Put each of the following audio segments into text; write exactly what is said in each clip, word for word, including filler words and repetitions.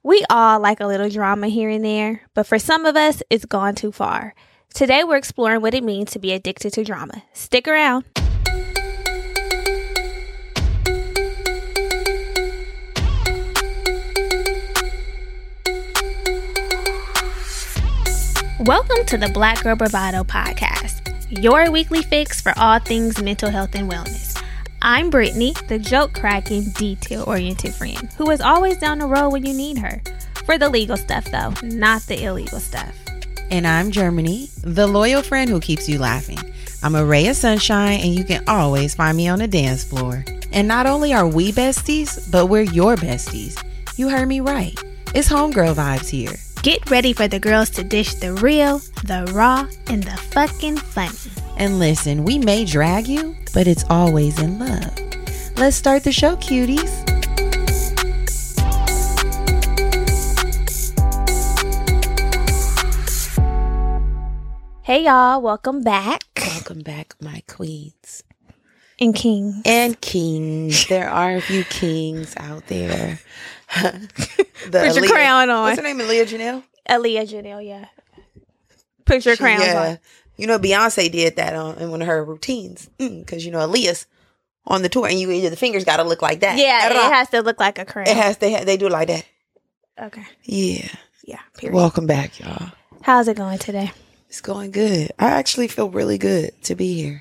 We all like a little drama here and there, but for some of us, it's gone too far. Today, we're exploring what it means to be addicted to drama. Stick around. Welcome to the Black Girl Bravado podcast, your weekly fix for all things mental health and wellness. I'm Brittany, the joke-cracking, detail-oriented friend who is always down the road when you need her. For the legal stuff, though, not the illegal stuff. And I'm Germany, the loyal friend who keeps you laughing. I'm a ray of sunshine, and you can always find me on the dance floor. And not only are we besties, but we're your besties. You heard me right. It's homegirl vibes here. Get ready for the girls to dish the real, the raw, and the fucking funny. And listen, we may drag you, but it's always in love. Let's start the show, cuties. Hey y'all, welcome back. Welcome back, my queens. And kings. And kings. There are a few kings out there. the Put your Aaliyah, crown on. What's her name? Aaliyah Janelle? Aaliyah Janelle, yeah. Put your She, crowns yeah. on. You know, Beyonce did that on in one of her routines. Because, mm, you know, Aaliyah's on the tour and you the fingers got to look like that. Yeah, it has to look like a crown. It has. They, ha- they do it like that. Okay. Yeah. Yeah, period. Welcome back, y'all. How's it going today? It's going good. I actually feel really good to be here.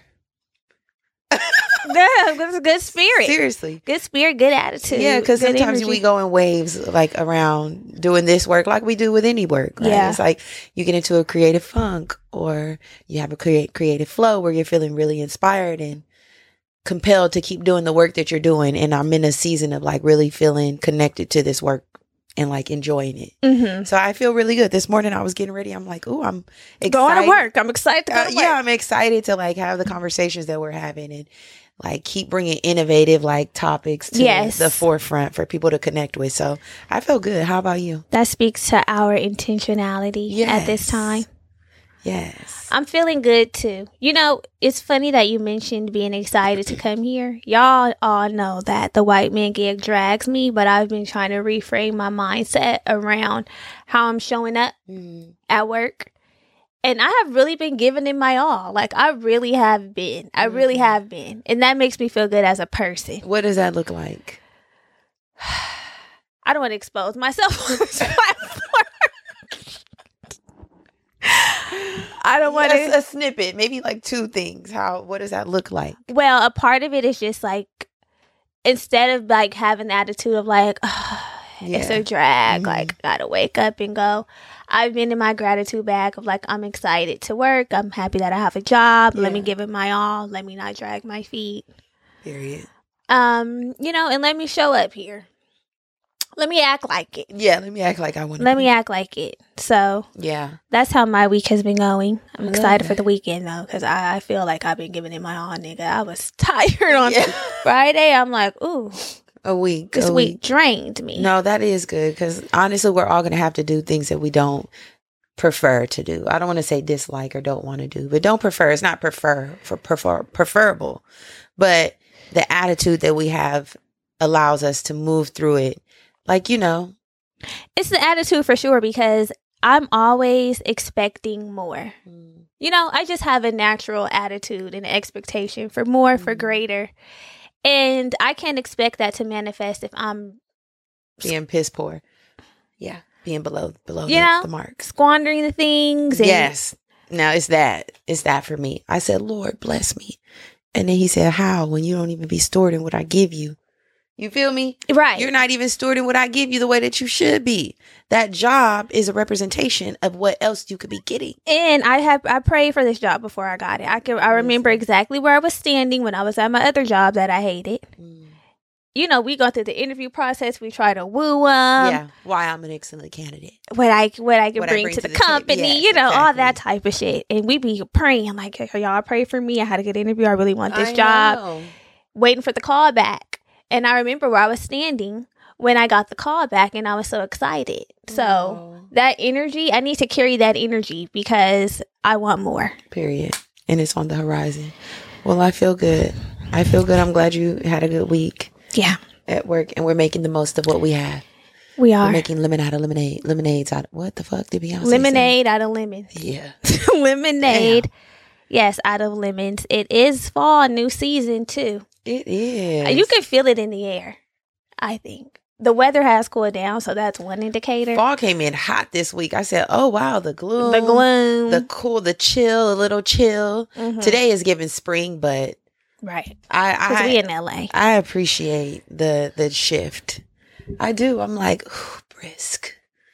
Yeah, that's a good spirit. Seriously. Good spirit, good attitude. Yeah, because good sometimes energy. we go in waves, like around doing this work, like we do with any work. Right? Yeah. It's like you get into a creative funk, or you have a create creative flow where you're feeling really inspired and compelled to keep doing the work that you're doing. And I'm in a season of like really feeling connected to this work and like enjoying it. Mm-hmm. So I feel really good. This morning I was getting ready. I'm like, oh, I'm excited. Going to work. I'm excited to go to Uh, work. yeah, I'm excited to like have the conversations that we're having and like keep bringing innovative like topics to Yes. the forefront for people to connect with. So I feel good. How about you? That speaks to our intentionality at this Yes. time. Yes. I'm feeling good too. You know, it's funny that you mentioned being excited to come here. Y'all all know that the white man gig drags me, but I've been trying to reframe my mindset around how I'm showing up Mm. at work. And I have really been giving it my all. Like, I really have been. I really Mhm. have been. And that makes me feel good as a person. What does that look like? I don't want to expose myself on this platform. I don't want Yes, to. a snippet, maybe like two things. How? What does that look like? Well, a part of it is just like, instead of like having the attitude of like, "Ugh, it's a drag, Mhm. like, gotta wake up and go. I've been in my gratitude bag of like, I'm excited to work. I'm happy that I have a job. Let me Yeah. give it my all. Let me not drag my feet. Period. Um, you know, and let me show up here. Let me act like it. Yeah. Let me act like I want. Let me act like it. So Yeah. that's how my week has been going. I'm I love excited for that. the weekend though, because I, I feel like I've been giving it my all, nigga. I was tired on Yeah. Friday. I'm like, ooh, A week. this a week drained me. No, that is good because honestly, we're all going to have to do things that we don't prefer to do. I don't want to say dislike or don't want to do, but don't prefer. It's not prefer for prefer preferable, but the attitude that we have allows us to move through it. Like, you know, It's the attitude for sure because I'm always expecting more. You know, I just have a natural attitude and expectation for more, for Mhm. greater. And I can't expect that to manifest if I'm being piss poor. Yeah. Being below, below You the, know? the mark. squandering the things. And Yes. Now it's that. It's that for me. I said, Lord, bless me. And then he said, how? When you don't even be stewarding what I give you. You feel me? Right. You're not even stewarding what I give you the way that you should be. That job is a representation of what else you could be getting. And I have I prayed for this job before I got it. I can I remember exactly where I was standing when I was at my other job that I hated. You know, we go through the interview process. We try to woo them. Yeah. Why I'm an excellent candidate. What I what I can What I bring, bring to to the, the table. company. Yes, you know, all exactly. that type of shit. And we be praying like, "Hey, y'all pray for me. I had a good interview. I really want this I job." know. Waiting for the call back. And I remember where I was standing when I got the call back, and I was so excited. So Oh. that energy, I need to carry that energy because I want more. Period. And it's on the horizon. Well, I feel good. I feel good. I'm glad you had a good week Yeah. at work and we're making the most of what we have. We We're are. making lemon out of lemonade. Lemonades out of, what the fuck did Beyonce Lemonade out of lemons. say? Yeah. Lemonade. Damn. Yes, out of lemons. It is fall, new season too. It is. You can feel it in the air, I think. The weather has cooled down, so that's one indicator. Fall came in hot this week. I said, oh, wow, the gloom. The gloom. The cool, the chill, a little chill. Mhm. Today is giving spring, but Right. I Because I, we in L A. I appreciate the the shift. I do. I'm like, ooh, brisk.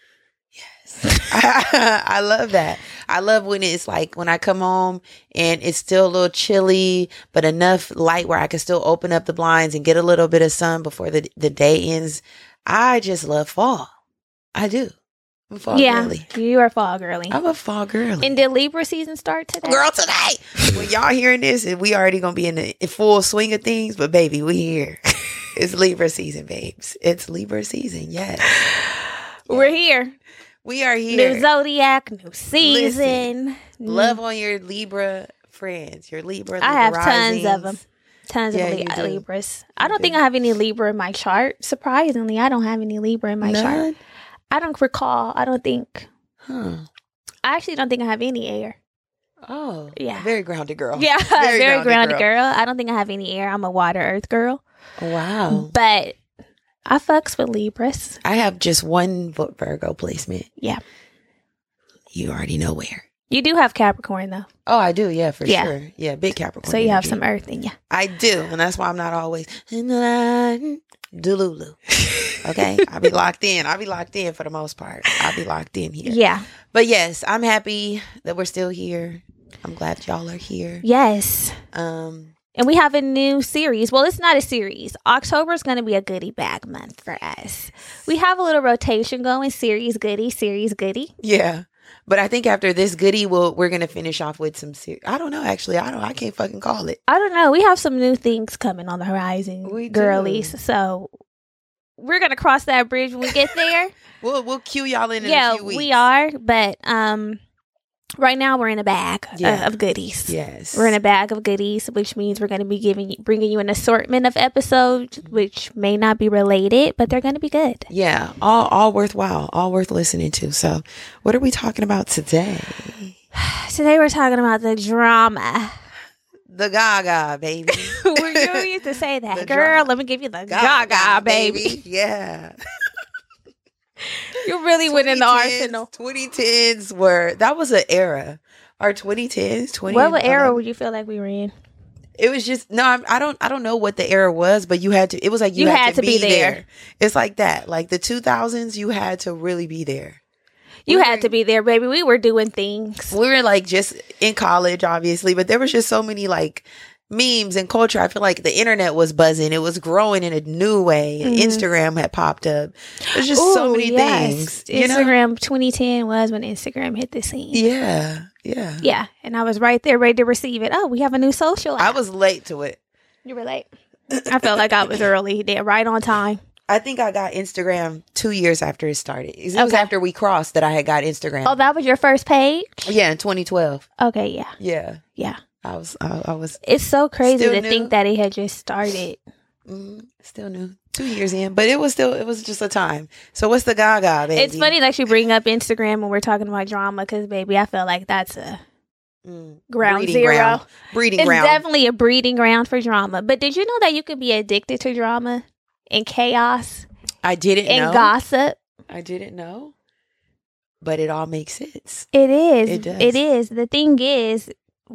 Yes. I, I love that. I love when it's like when I come home and it's still a little chilly, but enough light where I can still open up the blinds and get a little bit of sun before the, the day ends. I just love fall. I do. I'm a fall Yeah, girly. you are fall girly. I'm a fall girly. And did Libra season start today? Girl, today, when y'all hearing this, and we already gonna be in the in full swing of things, but baby, we here. It's Libra season, babes. It's Libra season. Yes, We're here. we are here. New zodiac, new season. Love on your Libra friends. Your Libra. Libra I have tons risings. of them. Tons Yeah, of you Li- do. Libras. I You don't do. think I have any Libra in my chart. Surprisingly, I don't have any Libra in my chart. None? I don't recall. I don't think. Huh. I actually don't think I have any air. Oh, Yeah. Very grounded girl. Yeah, very, grounded grounded girl. I don't think I have any air. I'm a water earth girl. Wow. But I fucks with Libras. I have just one Vo- Virgo placement. Yeah. You already know where. You do have Capricorn though. Oh, I do. Yeah, for Yeah. sure. Yeah, big Capricorn. So you have energy. some earth in you. I do, and that's why I'm not always in the line. Delulu. Okay, I'll be locked in. I'll be locked in for the most part. I'll be locked in here. Yeah. But yes, I'm happy that we're still here. I'm glad y'all are here. Yes. Um, And we have a new series. Well, it's not a series. October is going to be a goodie bag month for us. We have a little rotation going. Series goodie, series goodie. yeah. But I think after this goodie, we'll we're gonna finish off with some. Ser- I don't know. Actually, I don't. I can't fucking call it. I don't know. We have some new things coming on the horizon, We do. girlies. So we're going to cross that bridge when we get there. We'll we'll cue y'all in in Yeah, a few weeks. we are. But um, right now we're in a bag uh, Yeah. of goodies. Yes, We're in a bag of goodies, which means we're going to be giving you, bringing you an assortment of episodes, which may not be related, but they're going to be good. Yeah, all all worthwhile, all worth listening to. So, what are we talking about today? Today we're talking about the drama. The Gaga baby. we used to say that, The girl. drama. Let me give you the Gaga, baby. Yeah. You really went in the twenty tens arsenal. twenty tens were, that was an era. Our twenty tens, twenty What era eleven. would you feel like we were in? It was just, no, I'm- I don't, I don't know what the era was, but you had to, it was like you, had, to be, there. It's like that. Like the two thousands, you had to really be there. You We had were- to be there, baby. We were doing things. We were like just in college, obviously, but there was just so many like memes and culture. I feel like the internet was buzzing. It was growing in a new way. Mhm. Instagram had popped up. There's just so Ooh, many yes. things. You know? Instagram twenty ten was when Instagram hit the scene. Yeah. Yeah. Yeah, and I was right there ready to receive it. Oh, we have a new social I app. was late to it. You were late. I felt like I was early, there, right on time. I think I got Instagram two years after it started. It was Okay. after we crossed that I had got Instagram. Oh, that was your first page? Yeah, in twenty twelve. Okay, yeah, Yeah. yeah. I was, I, I was It's so crazy Still to new. think that it had just started. mm, still new. Two years in, but it was still, it was just a time. So what's the Gaga, baby? It's funny that you bring up Instagram when we're talking about drama because, baby, I feel like that's a Mm, ground breeding zero. ground. Breeding It's ground. definitely a breeding ground for drama. But did you know that you could be addicted to drama and chaos I didn't and know. gossip? I didn't know. But it all makes sense. It is. It does. It is. The thing is,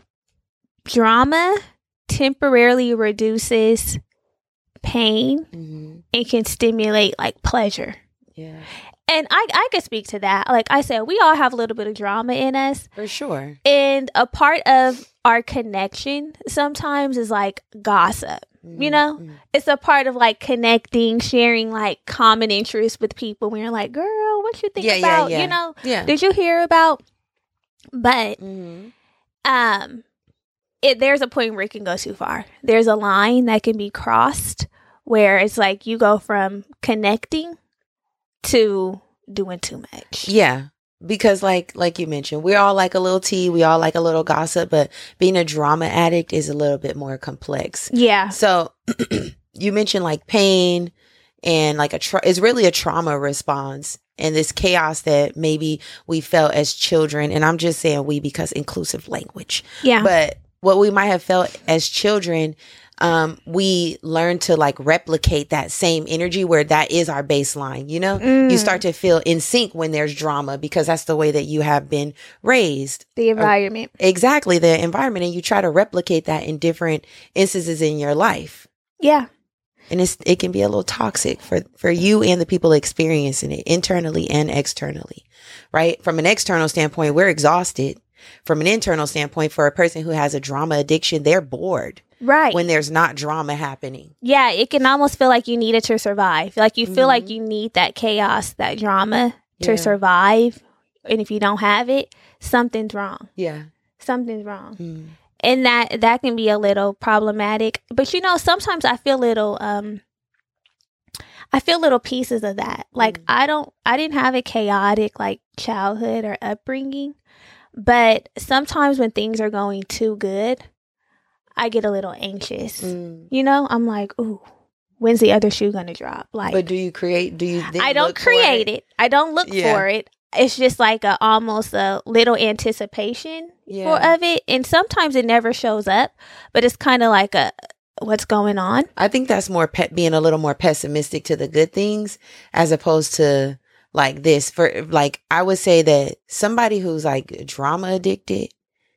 drama temporarily reduces pain Mm-hmm. and can stimulate like pleasure. Yeah, And I, I could speak to that. Like I said, we all have a little bit of drama in us. for sure. And a part of our connection sometimes is like gossip. You know, Mhm. it's a part of like connecting, sharing like common interests with people when you're like, girl, what you think Yeah, yeah, about, yeah. you know, Yeah. did you hear about? But Mm-hmm. um, it there's a point where it can go too far. There's a line that can be crossed where it's like you go from connecting to doing too much. Yeah. Because like like you mentioned, we're all like a little tea, we all like a little gossip, but being a drama addict is a little bit more complex. Yeah. So you mentioned like pain and like a tra- it's really a trauma response. And this chaos that maybe we felt as children, and I'm just saying we because inclusive language. Yeah. But what we might have felt as children, um, we learn to like replicate that same energy where that is our baseline. You know, Mm. you start to feel in sync when there's drama because that's the way that you have been raised. The environment. Exactly, the environment, and you try to replicate that in different instances in your life. Yeah. And it's, it can be a little toxic for, for you and the people experiencing it internally and externally, right? From an external standpoint, we're exhausted. From an internal standpoint, for a person who has a drama addiction, they're bored. Right. When there's not drama happening. Yeah, it can almost feel like you need it to survive. Like you feel Mm-hmm. like you need that chaos, that drama to Yeah. survive. And if you don't have it, something's wrong. Yeah. Something's wrong. Mm. And that that can be a little problematic. But you know, sometimes I feel little um I feel little pieces of that. Like Mm. I don't I didn't have a chaotic like childhood or upbringing. But sometimes when things are going too good, I get a little anxious. Mm. You know, I'm like, ooh, when's the other shoe gonna drop? Like, But do you create, do you then I don't look for create it. I don't look Yeah. for it. It's just like a almost a little anticipation Yeah. for of it, and sometimes it never shows up. But it's kind of like a what's going on. I think that's more pe- being a little more pessimistic to the good things as opposed to like this. For like, I would say that somebody who's like drama addicted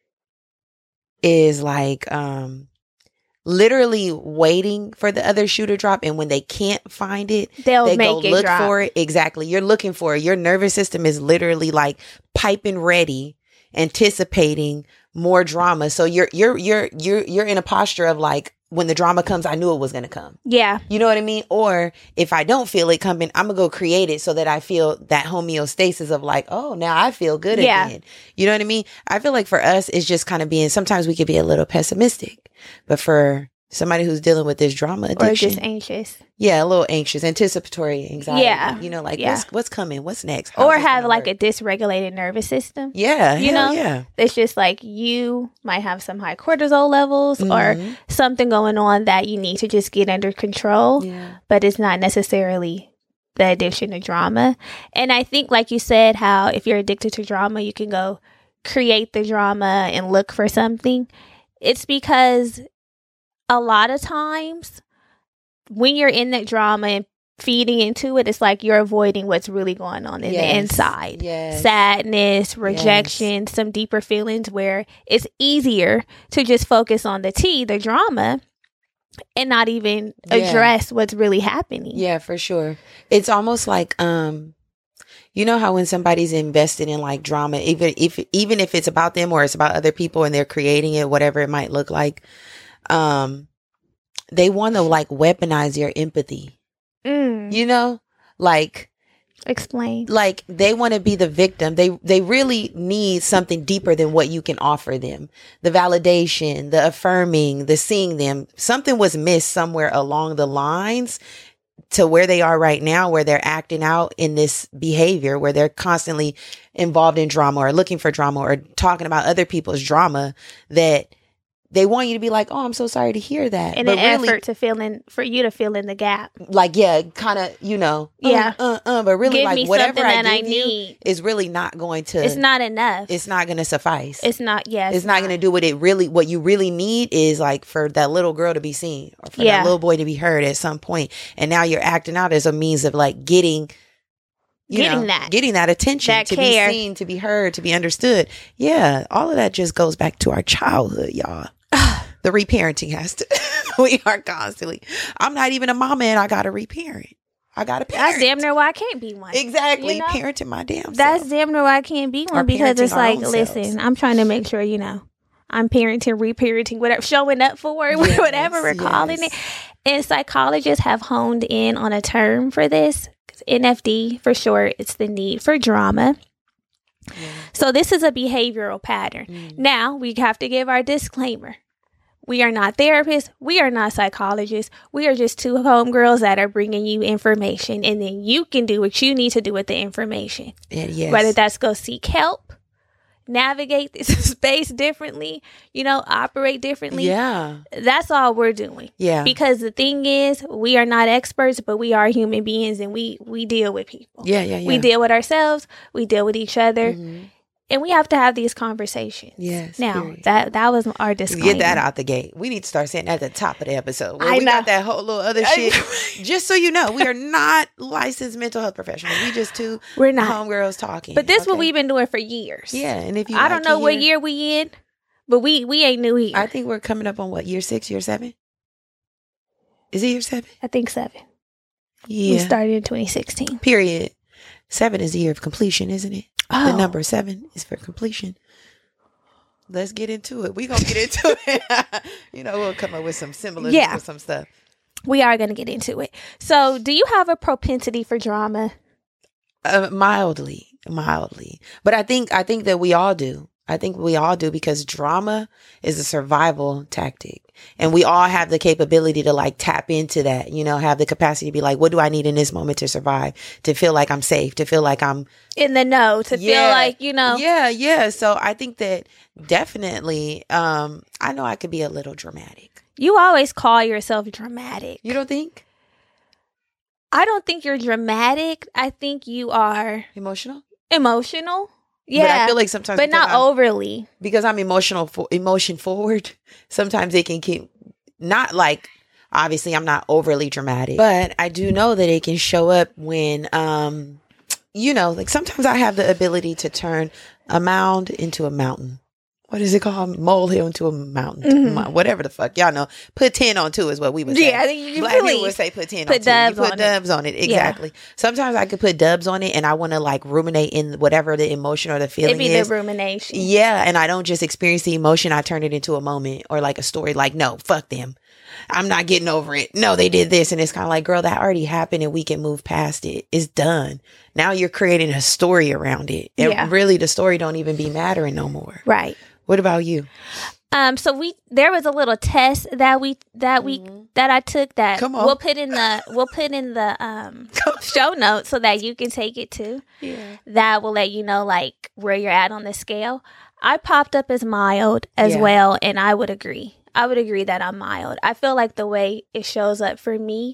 is like um literally waiting for the other shoe to drop, and when they can't find it, They'll they make go it look drop. for it. Exactly, you're looking for it. Your nervous system is literally like piping ready, anticipating more drama. So you're you're you're you're you're in a posture of like, when the drama comes, I knew it was going to come. Yeah, You know what I mean? Or if I don't feel it coming, I'm going to go create it so that I feel that homeostasis of like, oh, now I feel good Yeah. again. You know what I mean? I feel like for us, it's just kind of being, sometimes we could be a little pessimistic, but for somebody who's dealing with this drama or addiction, just anxious, yeah, a little anxious, anticipatory anxiety. Yeah. You know, like Yeah. what's, what's coming? What's next? How's or this have gonna like work? a dysregulated nervous system. yeah, you hell know? yeah. It's just like you might have some high cortisol levels or Mhm. something going on that you need to just get under control. Yeah. But it's not necessarily the addiction to drama. And I think, like you said, how if you're addicted to drama, you can go create the drama and look for something. It's because a lot of times when you're in that drama and feeding into it, it's like you're avoiding what's really going on in Yes. the inside. Yes. Sadness, rejection, some deeper feelings where it's easier to just focus on the tea, the drama, and not even Yeah. address what's really happening. Yeah, for sure. It's almost like, um, you know how when somebody's invested in like drama, even if even if it's about them or it's about other people and they're creating it, whatever it might look like, um, they want to like weaponize your empathy. Mm. You know, like Explain. like they want to be the victim. They they really need something deeper than what you can offer them. The validation, the affirming, the seeing them. Something was missed somewhere along the lines to where they are right now, where they're acting out in this behavior, where they're constantly involved in drama or looking for drama or talking about other people's drama, that they want you to be like, oh, I'm so sorry to hear that. In But an really, effort to fill in, for you to fill in the gap. like, yeah, kind of, you know, uh, Yeah. uh, uh, but really, Give like, me whatever something I that give I you need. is really not going to, It's not enough. it's not going to suffice. It's not, yes. It's not going to do what it really, what you really need is like for that little girl to be seen or for Yeah. that little boy to be heard at some point. And now you're acting out as a means of like getting, you Getting know, that. getting that attention, That to care. be seen, to be heard, to be understood. Yeah. All of that just goes back to our childhood, y'all. The reparenting has to, we are constantly, I'm not even a mama and I got to reparent. I got to parent. That's damn near why I can't be one. Exactly. You know? Parenting my damn That's self. damn near why I can't be Or one, because parenting it's our like, own listen, selves. I'm trying to make sure, you know, I'm parenting, reparenting, whatever, showing up for it, Yes, whatever we're calling yes. it. And psychologists have honed in on a term for this. N F D for short, it's the need for drama. Yeah. So this is a behavioral pattern. Mm. Now we have to give our disclaimer. We are not therapists. We are not psychologists. We are just two homegirls that are bringing you information, and then you can do what you need to do with the information. And yes. Whether that's go seek help navigate this space differently, you know, operate differently. Yeah. That's all we're doing. Yeah. Because the thing is, we are not experts, but we are human beings, and we, we deal with people. Yeah, yeah, yeah. We deal with ourselves. We deal with each other. Mm-hmm. And we have to have these conversations. Yes. Now, period. that that was our disclaimer. Get that out the gate. We need to start saying at the top of the episode. Where I we know. got that whole little other shit. Just so you know, we are not licensed mental health professionals. We just two We're not. homegirls talking. But this is okay? what we've been doing for years. Yeah, and if you I like don't know to what hear- year we in, but we we ain't new here. I think we're coming up on what, year six, year seven? Is it year seven? I think seven. Yeah. We started in twenty sixteen. Period. Seven is the year of completion, isn't it? Oh. The number seven is for completion. Let's get into it. We're going to get into it. You know, we'll come up with some symbolism Yeah. or some stuff. We are going to get into it. So, do you have a propensity for drama? Uh, mildly, mildly. But I think, I think that we all do. I think we all do, because drama is a survival tactic. And we all have the capability to like tap into that, you know, have the capacity to be like, what do I need in this moment to survive? To feel like I'm safe, to feel like I'm In the know, to Yeah. feel like, you know. Yeah, yeah. So I think that definitely, um, I know I could be a little dramatic. You always call yourself dramatic. You don't think? I don't think you're dramatic. I think you are Emotional? emotional. Yeah. But I feel like sometimes, but because not I'm- overly. because I'm emotional, for, emotion forward, sometimes it can keep, not like, obviously I'm not overly dramatic, but I do know that it can show up when, um, you know, like sometimes I have the ability to turn a mound into a mountain. What is it called? Molehill into a mountain. Mhm. Mo- Whatever the fuck. Y'all know. Put ten on two is what we would say. Yeah, you Black really people would say put ten put on two. dubs You put on it. dubs on it. Exactly. Sometimes I could put dubs on it and I want to like ruminate in whatever the emotion or the feeling It'd be is. the rumination. Yeah, and I don't just experience the emotion. I turn it into a moment or like a story. Like, no, fuck them. I'm not getting over it. No, they did this. And it's kind of like, girl, that already happened and we can move past it. It's done. Now you're creating a story around it. And Yeah. really the story don't even be mattering no more. Right. What about you? Um, so we there was a little test that we that we Mhm. that I took that Come on. we'll put in the we'll put in the um show notes so that you can take it too. Yeah. That will let you know like where you're at on the scale. I popped up as mild as Yeah. well, and I would agree. I would agree that I'm mild. I feel like the way it shows up for me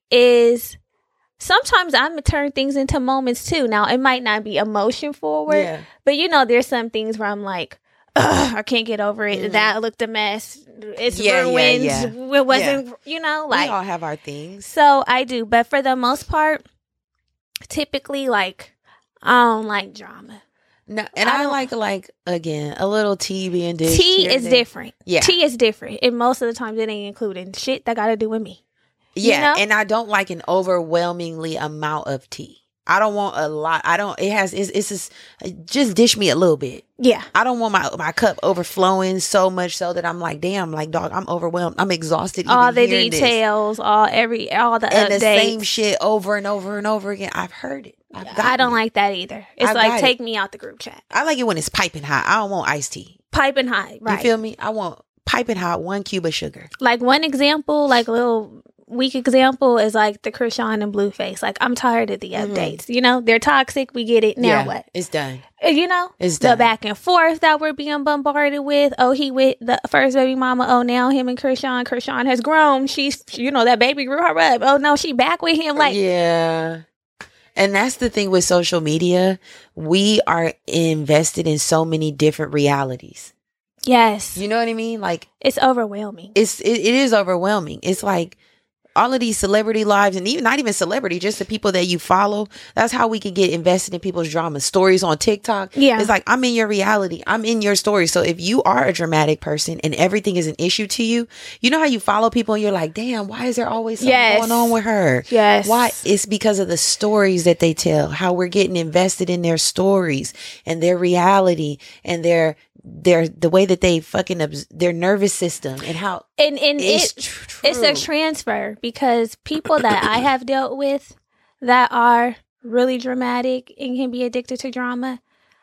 is sometimes I'm gonna turn things into moments too. Now it might not be emotion forward, Yeah. but you know, there's some things where I'm like, ugh, I can't get over it. Mhm. That looked a mess. It's Yeah, yeah, ruined. yeah. It wasn't, you know, like. we all have our things. So I do, but for the most part, typically, like, I don't like drama. No, and I I, don't- like like again a little tea being dished. Tea here is and there. different. Yeah. Tea is different, and most of the times it ain't including shit that got to do with me. You Yeah, know? and I don't like an overwhelmingly amount of tea. I don't want a lot. I don't. It has. It's, it's just just dish me a little bit. Yeah, I don't want my my cup overflowing so much so that I'm like, damn, like dog, I'm overwhelmed. I'm exhausted. all even the hearing this. details, all every, all the and updates. the same shit over and over and over again. I've heard it. I've I gotten don't it. like that either. It's I've like got take me out the group chat, I like it when it's piping hot. I don't want iced tea. piping hot. Right. You feel me? I want piping hot, one cube of sugar. Like one example, like a little weak example is like the Krishan and Blueface. Like I'm tired of the Mhm. updates. You know, they're toxic. We get it. Now Yeah, what? It's done. Uh, You know, It's the done. back and forth that we're being bombarded with. Oh, he with the first baby mama. Oh, now him and Krishan. Krishan has grown. She's, you know, that baby grew her up. Oh no, she back with him. Like, yeah. And that's the thing with social media. We are invested in so many different realities. yes, You know what I mean? Like it's overwhelming. it's it, it is overwhelming. It's like all of these celebrity lives, and even not even celebrity, just the people that you follow. That's how we can get invested in people's drama. Stories on TikTok. Yeah. It's like, I'm in your reality. I'm in your story. So if you are a dramatic person and everything is an issue to you, you know how you follow people and you're like, damn, why is there always something Yes. going on with her? Yes. Why? It's because of the stories that they tell, how we're getting invested in their stories and their reality and their, their, the way that they fucking, obs- their nervous system and how And and it's it, tr- it's a true. transfer because people that I have dealt with that are really dramatic and can be addicted to drama,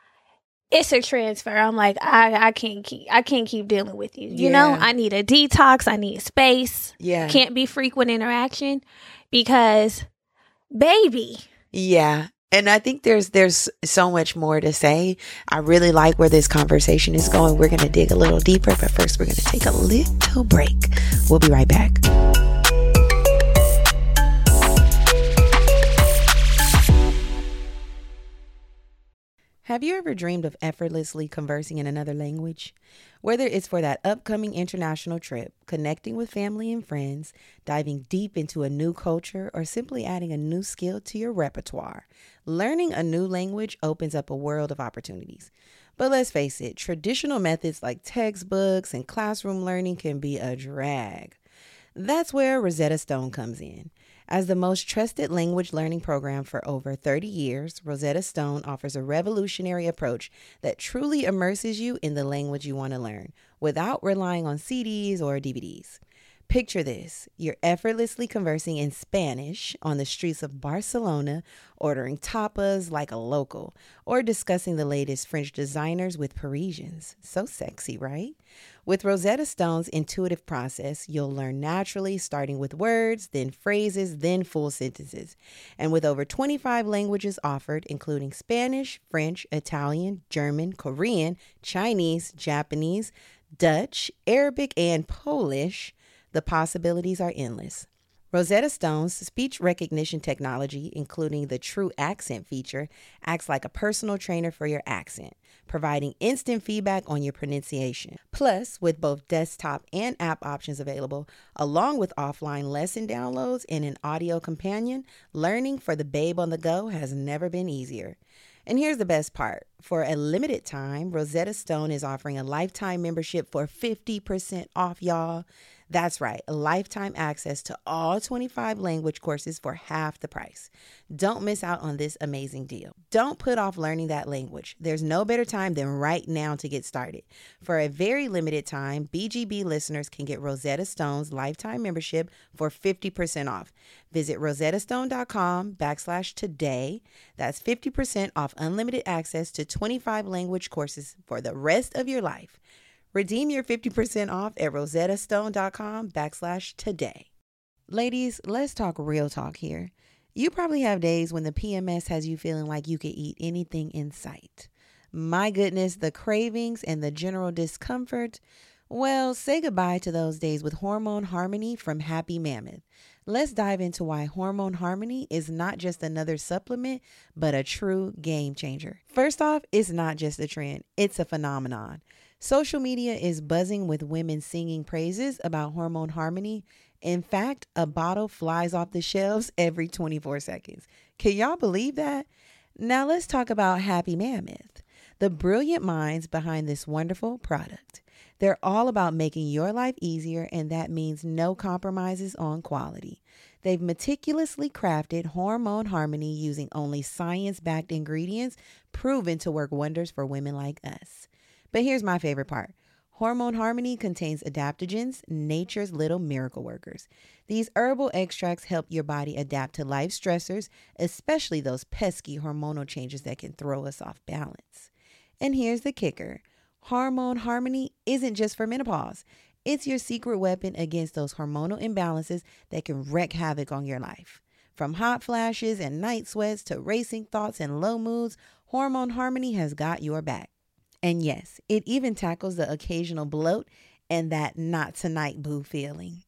it's a transfer. I'm like, I, I can't keep I can't keep dealing with you. You know, Yeah. I need a detox. I need space. Yeah. Can't be frequent interaction because, baby, Yeah. And I think there's there's so much more to say. I really like where this conversation is going. We're going to dig a little deeper, but first we're going to take a little break. We'll be right back. Have you ever dreamed of effortlessly conversing in another language? Whether it's for that upcoming international trip, connecting with family and friends, diving deep into a new culture, or simply adding a new skill to your repertoire, learning a new language opens up a world of opportunities. But let's face it, traditional methods like textbooks and classroom learning can be a drag. That's where Rosetta Stone comes in. As the most trusted language learning program for over thirty years, Rosetta Stone offers a revolutionary approach that truly immerses you in the language you want to learn without relying on C Ds or D V Ds. Picture this. You're effortlessly conversing in Spanish on the streets of Barcelona, ordering tapas like a local, or discussing the latest French designers with Parisians. So sexy, right? With Rosetta Stone's intuitive process, you'll learn naturally, starting with words, then phrases, then full sentences. And with over twenty-five languages offered, including Spanish, French, Italian, German, Korean, Chinese, Japanese, Dutch, Arabic, and Polish, the possibilities are endless. Rosetta Stone's speech recognition technology, including the True Accent feature, acts like a personal trainer for your accent, providing instant feedback on your pronunciation. Plus, with both desktop and app options available, along with offline lesson downloads and an audio companion, learning for the babe on the go has never been easier. And here's the best part. For a limited time, Rosetta Stone is offering a lifetime membership for fifty percent off, y'all. That's right, a lifetime access to all twenty-five language courses for half the price. Don't miss out on this amazing deal. Don't put off learning that language. There's no better time than right now to get started. For a very limited time, B G B listeners can get Rosetta Stone's lifetime membership for fifty percent off. Visit rosettastone.com backslash today. That's fifty percent off unlimited access to twenty-five language courses for the rest of your life. Redeem your fifty percent off at rosettastone.com backslash today. Ladies, let's talk real talk here. You probably have days when the P M S has you feeling like you could eat anything in sight. My goodness, the cravings and the general discomfort. Well, say goodbye to those days with Hormone Harmony from Happy Mammoth. Let's dive into why Hormone Harmony is not just another supplement, but a true game changer. First off, it's not just a trend, it's a phenomenon. Social media is buzzing with women singing praises about Hormone Harmony. In fact, a bottle flies off the shelves every twenty-four seconds. Can y'all believe that? Now let's talk about Happy Mammoth, the brilliant minds behind this wonderful product. They're all about making your life easier, and that means no compromises on quality. They've meticulously crafted Hormone Harmony using only science-backed ingredients proven to work wonders for women like us. But here's my favorite part. Hormone Harmony contains adaptogens, nature's little miracle workers. These herbal extracts help your body adapt to life stressors, especially those pesky hormonal changes that can throw us off balance. And here's the kicker. Hormone Harmony isn't just for menopause. It's your secret weapon against those hormonal imbalances that can wreak havoc on your life. From hot flashes and night sweats to racing thoughts and low moods, Hormone Harmony has got your back. And yes, it even tackles the occasional bloat and that not tonight boo feeling.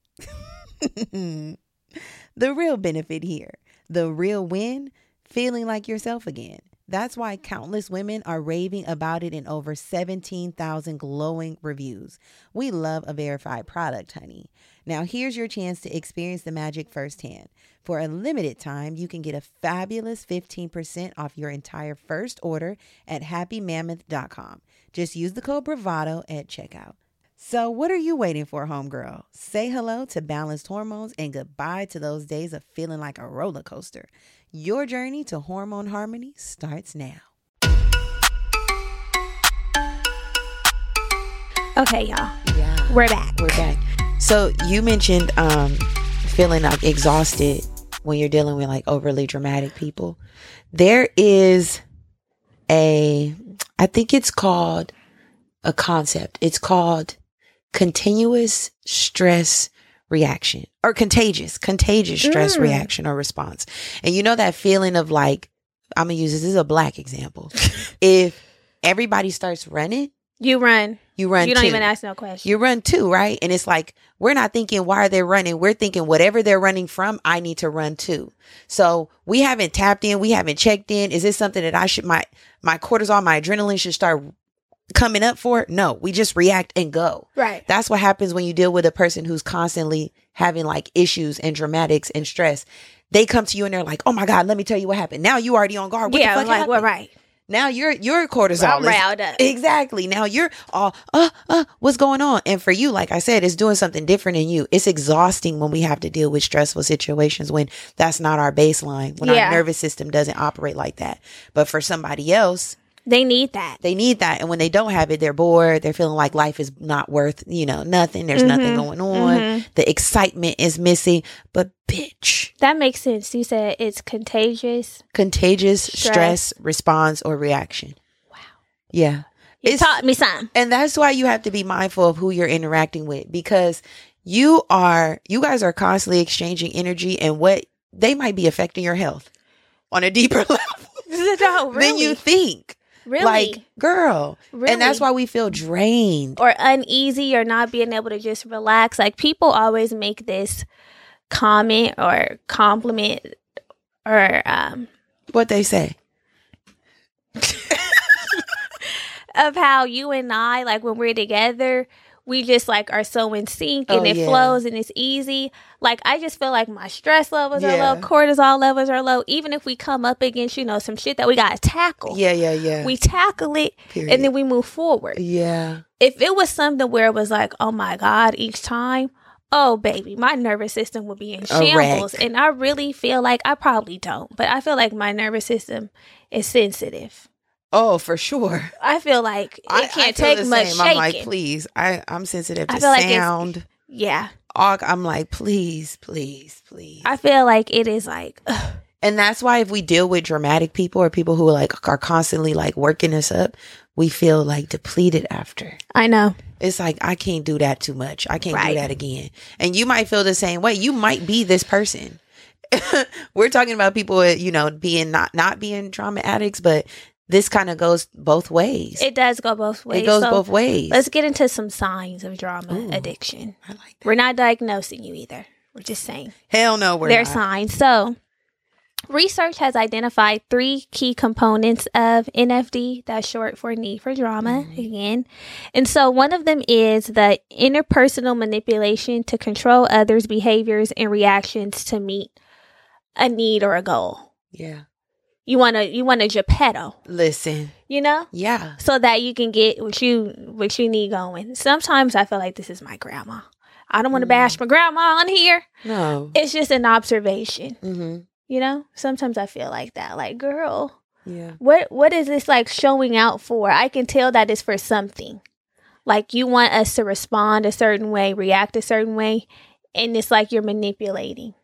The real benefit here, the real win, feeling like yourself again. That's why countless women are raving about it in over seventeen thousand glowing reviews. We love a verified product, honey. Now here's your chance to experience the magic firsthand. For a limited time, you can get a fabulous fifteen percent off your entire first order at happy mammoth dot com. Just use the code BRAVADO at checkout. So what are you waiting for, homegirl? Say hello to balanced hormones and goodbye to those days of feeling like a roller coaster. Your journey to Hormone Harmony starts now. Okay, y'all. Yeah. We're back. We're back. So you mentioned um, feeling like exhausted when you're dealing with like overly dramatic people. There is a, I think it's called a concept. It's called continuous stress reaction or contagious, contagious stress mm. reaction or response. And you know that feeling of like I'm gonna use this. This is a black example. If everybody starts running, you run. You run. You don't too. even ask no question. You run too, right? And it's like we're not thinking why are they running. We're thinking whatever they're running from, I need to run too. So we haven't tapped in. We haven't checked in. Is this something that I should my my cortisol, my adrenaline should start coming up for? No, we just react and go. Right. That's what happens when you deal with a person who's constantly having like issues and dramatics and stress. They come to you and they're like, "Oh my God, let me tell you what happened." Now you already on guard. What yeah, the fuck like happened? well, right. Now your your cortisol I'm is riled up. Exactly. Now you're all uh uh what's going on? And for you, like I said, it's doing something different in you. It's exhausting when we have to deal with stressful situations when that's not our baseline, when Yeah. our nervous system doesn't operate like that. But for somebody else, They need that. they need that. And when they don't have it, they're bored. They're feeling like life is not worth, you know, nothing. There's Mm-hmm. nothing going on. Mhm. The excitement is missing. But bitch, That makes sense. You said it's contagious. contagious Stress. stress response or reaction. Wow. Yeah. You It's- taught me something. And that's why you have to be mindful of who you're interacting with, because you are, you guys are constantly exchanging energy, and what they might be affecting your health on a deeper level No, really. than you think. Really? Like, girl. Really? And that's why we feel drained. Or uneasy or not being able to just relax. Like people always make this comment or compliment or um What they say. of how you and I, like when we're together, we just like are so in sync and Oh, it yeah. flows and it's easy. Like I just feel like my stress levels Yeah. are low, cortisol levels are low. Even if we come up against, you know, some shit that we gotta tackle. Yeah, yeah, yeah. We tackle it Period. and then we move forward. Yeah. If it was something where it was like, oh my God, each time, oh baby, my nervous system would be in shambles. wreck. And I really feel like I probably don't, but I feel like my nervous system is sensitive. Oh, for sure. I feel like it I, can't I feel take the much same. shaking. I'm like, please. I, I'm sensitive I to feel like it's- sound. Yeah. All- I'm like, please, please, please. I feel like it is like, ugh, And that's why if we deal with dramatic people or people who are like are constantly like working us up, we feel like depleted after. I know. It's like, I can't do that too much. I can't Right. do that again. And you might feel the same way. You might be this person. We're talking about people, you know, being not, not being trauma addicts, but this kind of goes both ways. It does go both ways. It goes So both ways. Let's get into some signs of drama Ooh. addiction. I like that. We're not diagnosing you either. We're just saying. Hell no, we're They're not. signs. So, research has identified three key components of N F D. That's short for need for drama, Mhm. again. And so, one of them is the interpersonal manipulation to control others' behaviors and reactions to meet a need or a goal. Yeah. You want to you want to Geppetto, Listen. you know, Yeah. so that you can get what you what you need going. Sometimes I feel like this is my grandma. I don't want to Mm. bash my grandma on here. No. It's just an observation. Mm-hmm. You know, sometimes I feel like that. Like, girl, Yeah. what what is this like showing out for? I can tell that it's for something. Like you want us to respond a certain way, react a certain way, and it's like you're manipulating.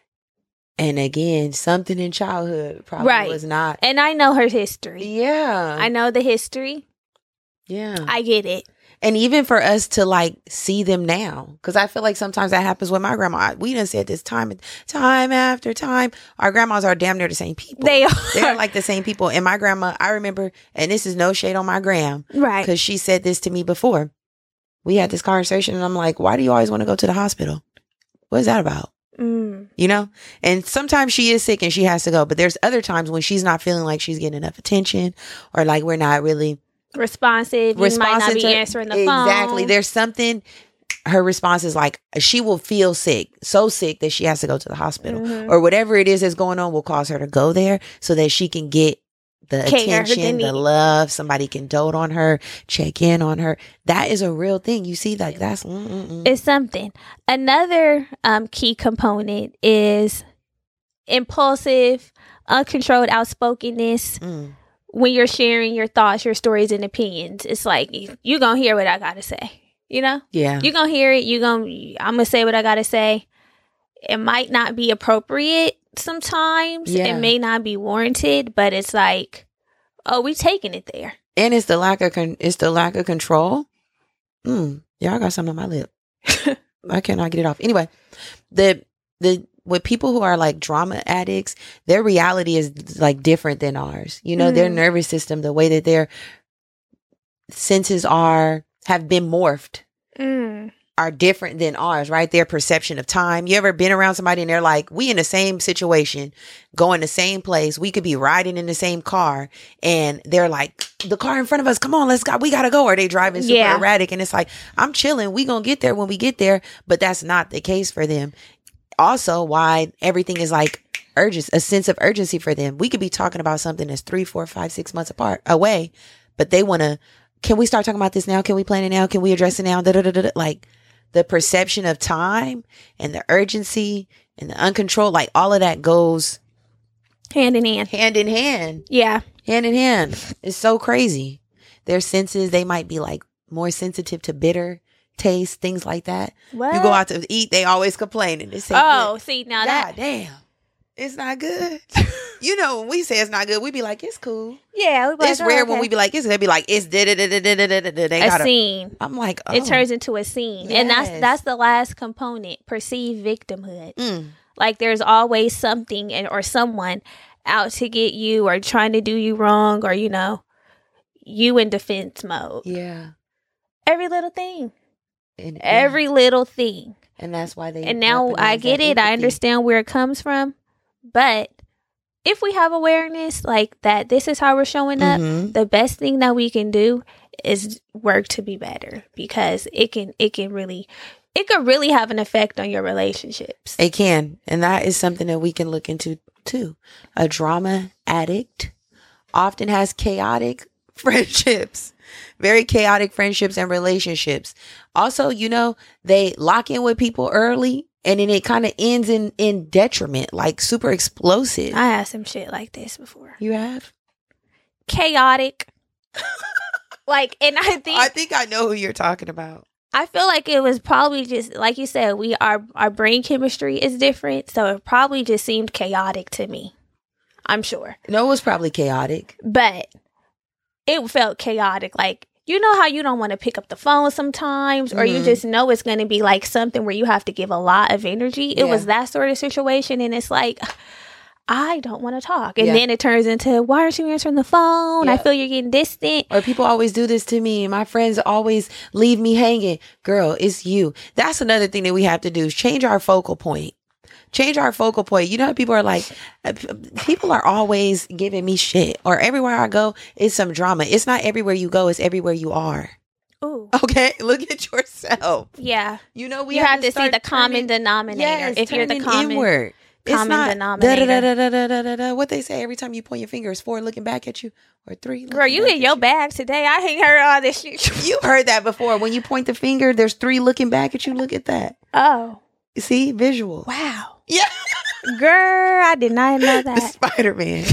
And again, something in childhood probably Right. was not. And I know her history. Yeah. I know the history. Yeah. I get it. And even for us to like see them now, because I feel like sometimes that happens with my grandma. I- We done said this time, time after time. Our grandmas are damn near the same people. They are. They're like the same people. And my grandma, I remember, and this is no shade on my gram, Right. because she said this to me before. We had this conversation, and I'm like, why do you always want to go to the hospital? What is that about? Mm. You know? And sometimes she is sick and she has to go, but there's other times when she's not feeling like she's getting enough attention, or like we're not really Responsive. You might not be to- answering the phone. Exactly. There's something, her response is like, she will feel sick, so sick that she has to go to the hospital, Mhm. or whatever it is that's going on will cause her to go there so that she can get the Care, the attention, the need. love. Somebody can dote on her, check in on her. That is a real thing. You see, like that's mm-mm-mm. It's something. Another um, key component is impulsive, uncontrolled outspokenness. Mm. When you're sharing your thoughts, your stories, and opinions, it's like you gonna hear what I gotta say. You know, Yeah. you gonna hear it. You gonna I'm gonna say what I gotta say. It might not be appropriate sometimes. Yeah. It may not be warranted, but it's like, oh, we taking it there. And it's the lack of con- it's the lack of control. Mm, y'all got something on my lip. I cannot get it off. Anyway, the the with people who are like drama addicts, their reality is like different than ours. You know, mm. their nervous system, the way that their senses are, have been morphed. Mm. Are different than ours, right? Their perception of time. You ever been around somebody and they're like, we in the same situation, going the same place. We could be riding in the same car and they're like, the car in front of us, come on, let's go. We got to go. Or they driving super yeah. erratic. And it's like, I'm chilling. We going to get there when we get there. But that's not the case for them. Also, why everything is like urgent, a sense of urgency for them. We could be talking about something that's three, four, five, six months apart away, but they want to, can we start talking about this now? Can we plan it now? Can we address it now? Da, da, da, da, da. Like, the perception of time and the urgency and the uncontrolled, like all of that goes hand in hand. Hand in hand. Yeah. Hand in hand. It's so crazy. Their senses, they might be like more sensitive to bitter taste, things like that. What? You go out to eat, they always complaining. They say, oh, see, now God that. damn. It's not good. You know, when we say it's not good, we be like, it's cool. Yeah. Like, it's oh, rare okay. when we be like, it's, they be like, it's da da da da da da da. They a got scene. I'm like, oh. It turns into a scene. Yes. And that's that's the last component, perceived victimhood. Mm. Like there's always something and or someone out to get you or trying to do you wrong or, you know, you in defense mode. Yeah. Every little thing. And, yeah. Every little thing. And that's why they. And now I get it. Empathy. I understand where it comes from. But if we have awareness like that, this is how we're showing up. Mm-hmm. The best thing that we can do is work to be better because it can, it can really, it could really have an effect on your relationships. It can. And that is something that we can look into too. A drama addict often has chaotic friendships, very chaotic friendships and relationships. Also, you know, they lock in with people early. And then it kind of ends in, in detriment, like super explosive. I had some shit like this before. You have? Chaotic. Like, and I think... I think I know who you're talking about. I feel like it was probably just, like you said, we our, our brain chemistry is different. So it probably just seemed chaotic to me. I'm sure. No, it was probably chaotic. But it felt chaotic. Like, you know how you don't want to pick up the phone sometimes, or mm-hmm. you just know it's going to be like something where you have to give a lot of energy. It yeah. was that sort of situation. And it's like, I don't want to talk. And yeah. then it turns into, why aren't you answering the phone? Yeah. I feel you're getting distant. Or people always do this to me. My friends always leave me hanging. Girl, it's you. That's another thing that we have to do is change our focal point. Change our focal point. You know how people are like, people are always giving me shit. Or everywhere I go, it's some drama. It's not everywhere you go. It's everywhere you are. Ooh. Okay? Look at yourself. Yeah. You know, we you have, have to, to see the common turning, denominator. Yes, if you're the common, inward. common it's not denominator. Da, da, da, da, da, da, da. What they say every time you point your finger is four looking back at you or three. Girl, you in your you. bag today. I ain't heard all this shit. You've heard that before. When you point the finger, there's three looking back at you. Look at that. Oh. See? Visual. Wow. Yeah. Girl, I did not know that. The Spider-Man.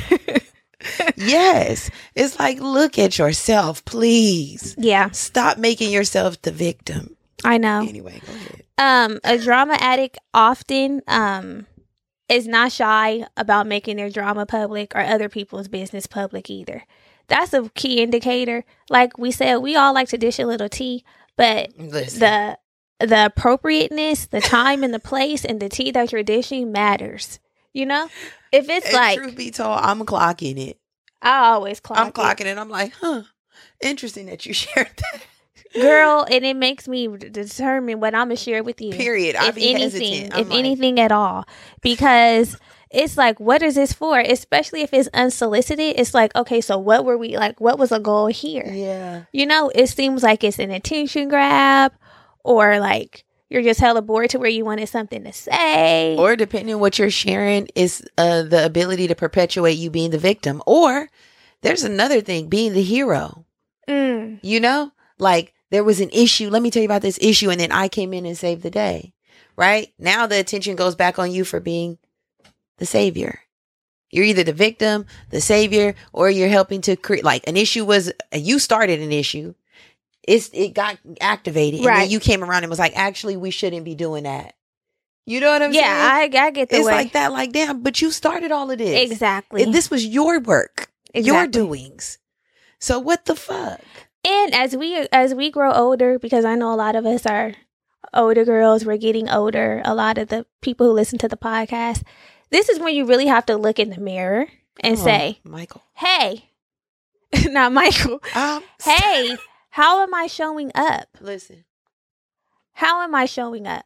Yes. It's like, look at yourself, please. Yeah. Stop making yourself the victim. I know. Anyway, go ahead. Um, a drama addict often um is not shy about making their drama public or other people's business public either. That's a key indicator. Like we said, we all like to dish a little tea, but Listen. the the appropriateness, the time and the place and the tea that you're dishing matters. You know? If it's and like... truth be told, I'm clocking it. I always clock I'm it. clocking it. I'm like, huh, interesting that you shared that. Girl, and it makes me determine what I'm going to share with you. Period. I if be anything, hesitant. I'm if like, anything at all. Because... it's like, what is this for? Especially if it's unsolicited. It's like, okay, so what were we like? What was a goal here? Yeah. You know, it seems like it's an attention grab or like you're just hella bored to where you wanted something to say. Or depending on what you're sharing is uh, the ability to perpetuate you being the victim. Or there's another thing, being the hero. Mm. You know, like there was an issue. Let me tell you about this issue. And then I came in and saved the day. Right? Now the attention goes back on you for being the savior. You're either the victim, the savior, or you're helping to create, like an issue was, you started an issue. It's, it got activated. Right. And then you came around and was like, actually, we shouldn't be doing that. You know what I'm yeah, saying? Yeah, I, I get the It's way. like that, like, damn, but you started all of this. Exactly. And this was your work, exactly. your doings. So what the fuck? And as we, as we grow older, because I know a lot of us are older girls, we're getting older. A lot of the people who listen to the podcast, this is when you really have to look in the mirror and oh, say, Michael. Hey, not Michael. Um, hey, how am I showing up? Listen. How am I showing up?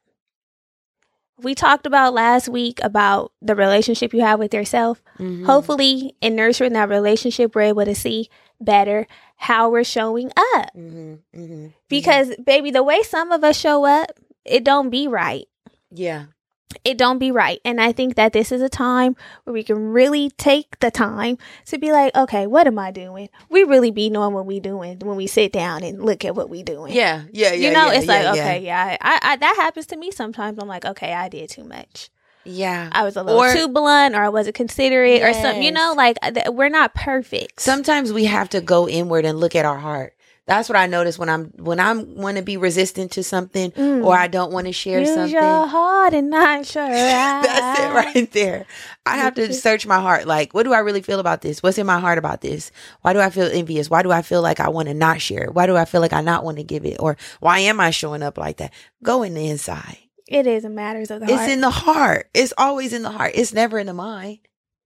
We talked about last week about the relationship you have with yourself. Mm-hmm. Hopefully, in nurturing that relationship, we're able to see better how we're showing up. Mm-hmm. Mm-hmm. Because, mm-hmm. baby, the way some of us show up, it don't be right. Yeah. It don't be right. And I think that this is a time where we can really take the time to be like, okay, what am I doing? We really be knowing what we doing when we sit down and look at what we doing. Yeah, yeah, yeah. You know, yeah, it's yeah, like, yeah. okay, yeah, I, I, that happens to me sometimes. I'm like, okay, I did too much. Yeah. I was a little or, too blunt, or I wasn't considerate yes. or something. You know, like th- we're not perfect. Sometimes we have to go inward and look at our heart. That's what I notice when I'm when I'm want to be resistant to something mm. or I don't want to share Use something. Your heart and not sure. That's it right there. I have to search my heart. Like, what do I really feel about this? What's in my heart about this? Why do I feel envious? Why do I feel like I want to not share it? Why do I feel like I not want to give it? Or why am I showing up like that? Go in the inside. It is a matters of the it's heart. It's in the heart. It's always in the heart. It's never in the mind.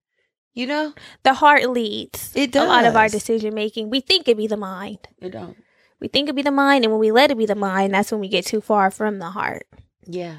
You know? The heart leads it does. a lot of our decision making. We think it be the mind. It don't. We think it be the mind, and when we let it be the mind, that's when we get too far from the heart. Yeah.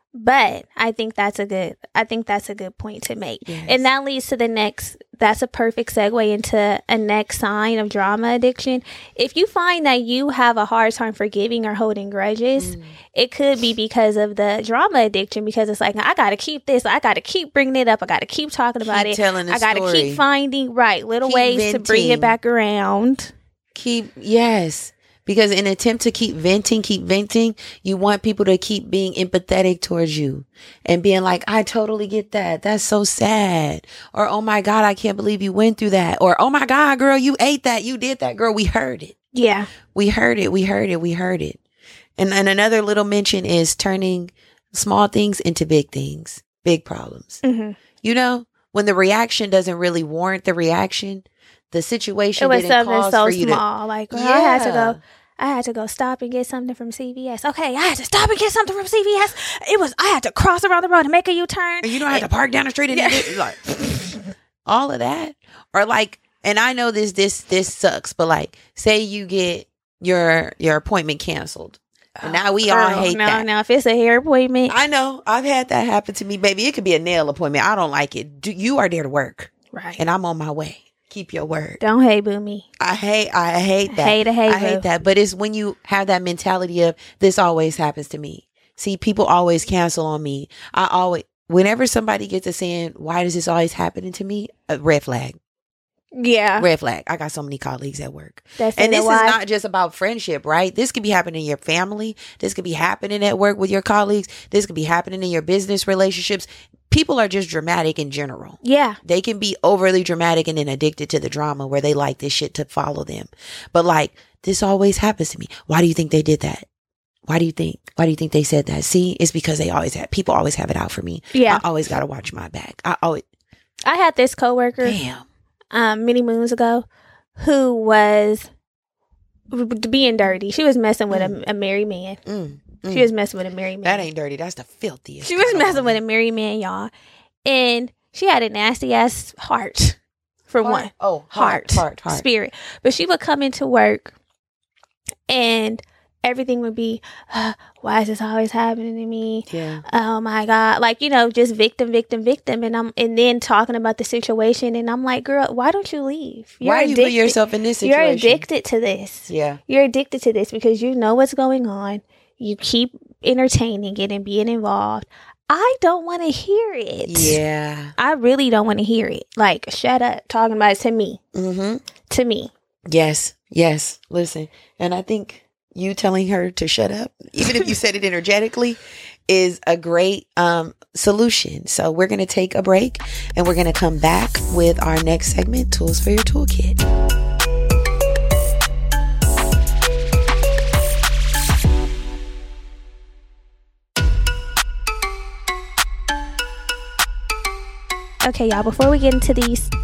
But I think that's a good, I think that's a good point to make. Yes. And that leads to the next, that's a perfect segue into a next sign of drama addiction. If you find that you have a hard time forgiving or holding grudges, mm. it could be because of the drama addiction, because it's like, I got to keep this, I got to keep bringing it up, I got to keep talking about keep it. Telling the I got to keep finding, right, little keep ways venting. to bring it back around. Keep, yes. Because in an attempt to keep venting, keep venting, you want people to keep being empathetic towards you and being like, I totally get that. That's so sad. Or, oh my God, I can't believe you went through that. Or, oh my God, girl, you ate that. You did that, girl. We heard it. Yeah. We heard it. We heard it. We heard it. And, and another little mention is turning small things into big things, big problems. Mm-hmm. You know, when the reaction doesn't really warrant the reaction, the situation it was didn't something cause so for you small. To, like, well, yeah. I had to go. I had to go stop and get something from C V S. Okay, I had to stop and get something from C V S. It was I had to cross around the road and make a U-turn. And you don't have to park down the street and yeah. do, like all of that. Or like, and I know this this this sucks, but like, say you get your your appointment canceled. And now we Girl, all hate no, that. Now, if it's a hair appointment, I know I've had that happen to me, baby. It could be a nail appointment. I don't like it. Do, you are there to work, right? And I'm on my way. Keep your word. Don't hate boo me. I hate. I hate that. Hate a hate. I hate that. But it's when you have that mentality of this always happens to me. See, people always cancel on me. I always. Whenever somebody gets to saying, "Why does this always happening to me?" A red flag. Yeah. Red flag. I got so many colleagues at work. That's and this why. is not just about friendship, right? This could be happening in your family. This could be happening at work with your colleagues. This could be happening in your business relationships. People are just dramatic in general. Yeah. They can be overly dramatic and then addicted to the drama where they like this shit to follow them. But like, this always happens to me. Why do you think they did that? Why do you think? Why do you think they said that? See, it's because they always have, people always have it out for me. Yeah. I always got to watch my back. I always. I had this coworker. Damn. Um, many moons ago, who was being dirty. She was messing with mm. a, a married man. Mm. Mm. She was messing with a married man. That ain't dirty. That's the filthiest. She was messing with a married man, y'all. And she had a nasty ass heart, for heart? one. Oh, heart, heart, heart, heart. Spirit. But she would come into work and everything would be, uh, why is this always happening to me? Yeah. Oh my God. Like, you know, just victim, victim, victim. And I'm, and then talking about the situation. And I'm like, girl, why don't you leave? You're why are you put yourself in this situation? You're addicted to this. Yeah. You're addicted to this because you know what's going on. You keep entertaining it and being involved. I don't want to hear it. Yeah. I really don't want to hear it. Like, shut up. Talking about it to me. Mm-hmm. To me. Yes. Yes. Listen. And I think you telling her to shut up, even if you said it energetically, is a great um, solution. So we're going to take a break and we're going to come back with our next segment, Tools for Your Toolkit. Okay, y'all, before we get into these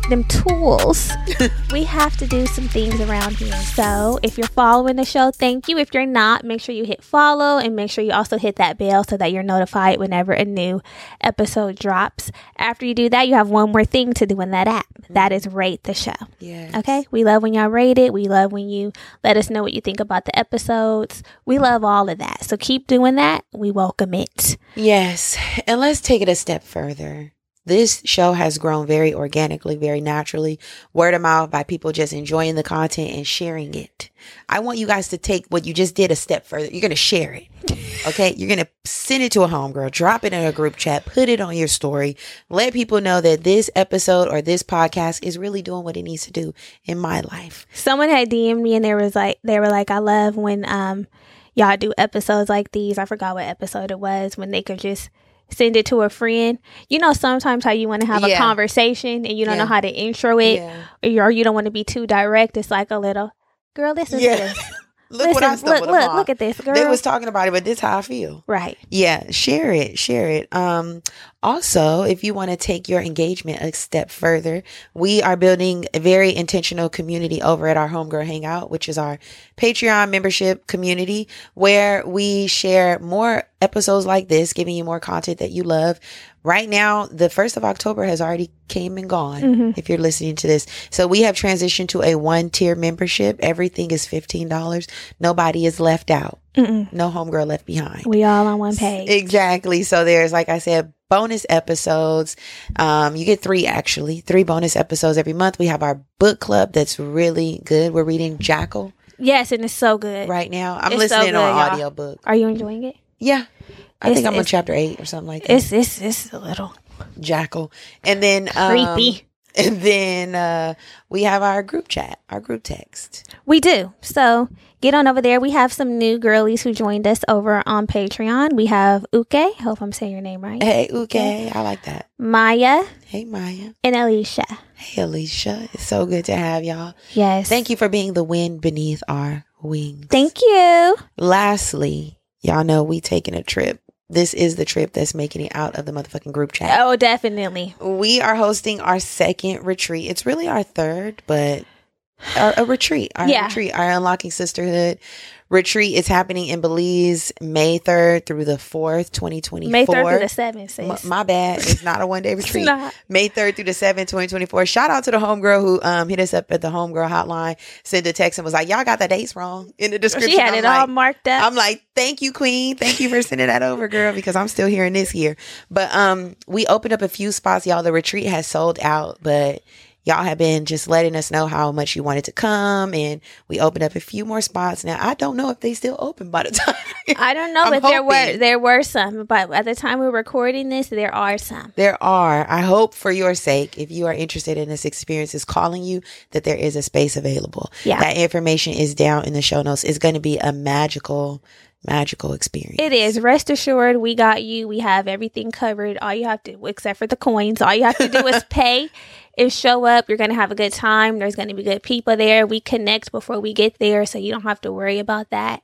them tools, we have to do some things around here. So if you're following the show, thank you. If you're not, make sure you hit follow and make sure you also hit that bell so that you're notified whenever a new episode drops. After you do that, you have one more thing to do in that app. That is rate the show. Yes. Okay. We love when y'all rate it. We love when you let us know what you think about the episodes. We love all of that. So keep doing that. We welcome it. Yes. And let's take it a step further. This show has grown very organically, very naturally, word of mouth by people just enjoying the content and sharing it. I want you guys to take what you just did a step further. You're going to share it. Okay. You're going to send it to a homegirl, drop it in a group chat, put it on your story, let people know that this episode or this podcast is really doing what it needs to do in my life. Someone had D M'd me and they was like, they were like, I love when, um, y'all do episodes like these. I forgot what episode it was, when they could just send it to a friend. You know, sometimes how you want to have Yeah. a conversation and you don't Yeah. know how to intro it, Yeah. or, you, or you don't want to be too direct. It's like a little, girl, listen Yeah. to this. Look listen, what I look, stumbled look, upon. look at this, girl. They was talking about it, but this is how I feel. Right. Yeah, share it, share it. Um, also, if you want to take your engagement a step further, we are building a very intentional community over at our Homegirl Hangout, which is our Patreon membership community, where we share more episodes like this, giving you more content that you love. Right now, the first of October has already came and gone, Mhm. if you're listening to this. So we have transitioned to a one tier membership. Everything is fifteen dollars. Nobody is left out. Mm-mm. No homegirl left behind. We all on one page. Exactly. So there's, like I said, bonus episodes. Um, you get three, actually, three bonus episodes every month. We have our book club that's really good. We're reading Jackal Yes, and it's so good. right now. I'm It's listening so on good, y'all. audiobook. Are you enjoying it? Yeah. I It's- think I'm on it's- chapter eight or something like that. It's it's it's a little Jackal. And then um, creepy. And then uh, we have our group chat, our group text. We do. So get on over there. We have some new girlies who joined us over on Patreon. We have Uke. Hope I'm saying your name right. Hey, okay. I like that. Maya Hey, Maya. and Alicia. Hey, Alicia. It's so good to have y'all. Yes. Thank you for being the wind beneath our wings. Thank you. Lastly, y'all know we taking a trip. This is the trip that's making it out of the motherfucking group chat. Oh, definitely. We are hosting our second retreat. It's really our third, but a, a retreat. Our Yeah. retreat, our Unlocking Sisterhood retreat is happening in Belize May third through the fourth, twenty twenty-four. May third through the seventh, M- sis. My bad. It's not a one day It's retreat. not. May third through the seventh, twenty twenty-four. Shout out to the homegirl who um hit us up at the homegirl hotline, sent a text and was like, y'all got the dates wrong in the description. She had I'm it like, all marked up. I'm like, thank you, queen. Thank you for sending that over, girl, because I'm still hearing this here. But um, we opened up a few spots, y'all. The retreat has sold out, but y'all have been just letting us know how much you wanted to come, and we opened up a few more spots. Now, I don't know if they still open by the time. I don't know, I'm but there were hoping. there were some. But at the time we're recording this, there are some. There are. I hope for your sake, if you are interested in this experience is calling you, that there is a space available. Yeah. That information is down in the show notes. It's going to be a magical, magical experience. It is. Rest assured, we got you. We have everything covered. All you have to, except for the coins, all you have to do is pay and show up. You're going to have a good time. There's going to be good people there. We connect before we get there, so you don't have to worry about that.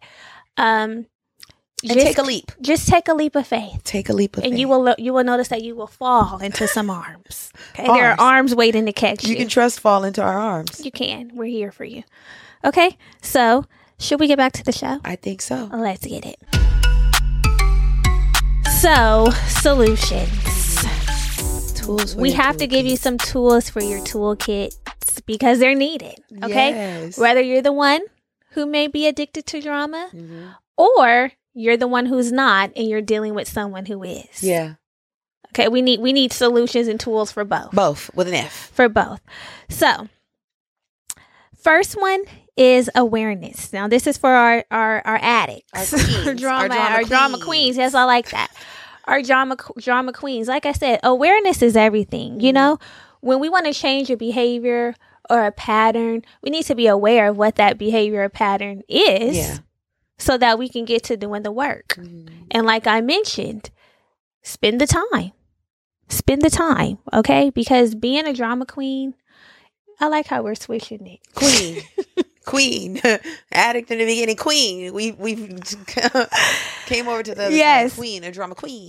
Um, And just, take a leap. Just take a leap of faith. Take a leap of And faith. you will you will notice that you will fall into some arms. Okay, there are Arms. arms waiting to catch you. You can trust fall into our arms. You can. We're here for you. Okay, so should we get back to the show? I think so. Let's get it. So, solutions. Tools. for We your have to give you toolkit. some tools for your toolkits because they're needed. Okay? Yes. Whether you're the one who may be addicted to drama Mhm. or you're the one who's not and you're dealing with someone who is. Yeah. Okay, we need we need solutions and tools for both. Both with an F. For both. So, first one is awareness. Now, this is for our our, our addicts, Our queens. drama, Our drama our drama queens. queens. Yes, I like that. Our drama drama queens. Like I said, awareness is everything. You know, when we want to change a behavior or a pattern, we need to be aware of what that behavior or pattern is, Yeah. so that we can get to doing the work. Mhm. And like I mentioned, spend the time. Spend the time, okay? Because being a drama queen, I like how we're switching it. Queen. Queen. Addict in the beginning. Queen. We we came over to the other Yes. side. Queen, a drama queen.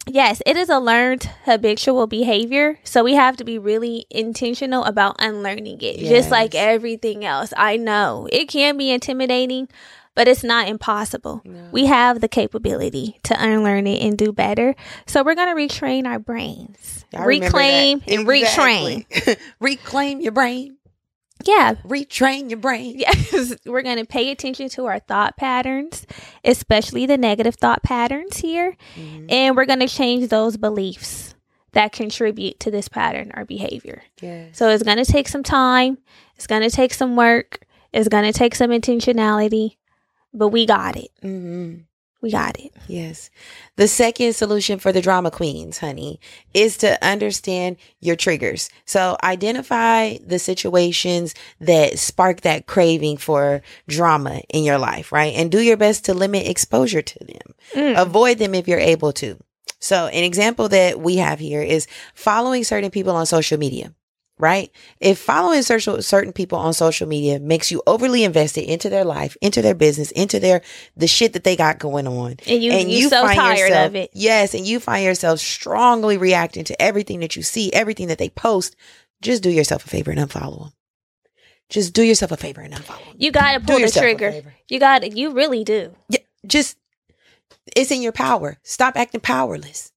Yes, it is a learned habitual behavior. So we have to be really intentional about unlearning it. Yes. Just like everything else. I know it can be intimidating, but it's not impossible. No. We have the capability to unlearn it and do better. So we're going to retrain our brains. I Reclaim and exactly. retrain. Reclaim your brain. Yeah. Retrain your brain. Yes. We're going to pay attention to our thought patterns, especially the negative thought patterns here. Mm-hmm. And we're going to change those beliefs that contribute to this pattern or behavior. Yes. So it's going to take some time. It's going to take some work. It's going to take some intentionality, but we got it. Mm-hmm. We got it. Yes. The second solution for the drama queens, honey, is to understand your triggers. So identify the situations that spark that craving for drama in your life, right? And do your best to limit exposure to them. Mm. Avoid them if you're able to. So an example that we have here is following certain people on social media. Right? If following social, certain people on social media makes you overly invested into their life, into their business, into their, the shit that they got going on. And you, and you so tired yourself, of it. Yes. And you find yourself strongly reacting to everything that you see, everything that they post. Just do yourself a favor and unfollow them. Just do yourself a favor and unfollow them. You got to pull the trigger. You got to, you really do. Yeah. Just, it's in your power. Stop acting powerless.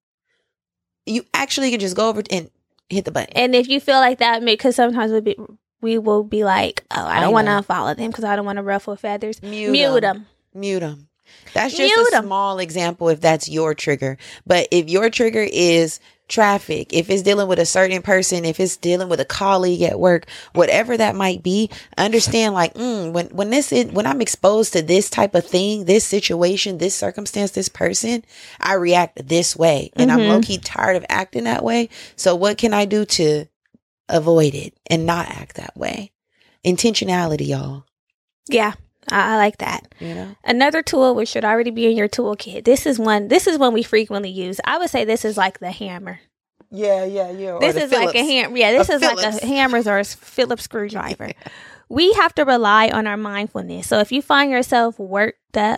You actually can just go over and hit the button. And if you feel like that, because sometimes we be, we will be like, oh, I don't want to unfollow them because I don't want to ruffle feathers. Mute, Mute them. them. Mute them. That's just Mute a them. small example if that's your trigger. But if your trigger is traffic, if it's dealing with a certain person, if it's dealing with a colleague at work, whatever that might be, understand like, mm, when, when this is, when I'm exposed to this type of thing, this situation, this circumstance, this person, I react this way and mm-hmm. I'm low key tired of acting that way. So what can I do to avoid it and not act that way? Intentionality, y'all. Yeah. I like that. You know? Another tool which should already be in your toolkit. This is one. This is one we frequently use. I would say this is like the hammer. Yeah, yeah, yeah. This is Phillips. like a hammer. Yeah, this a is Phillips. like a hammers or a Phillips screwdriver. Yeah. We have to rely on our mindfulness. So if you find yourself worked up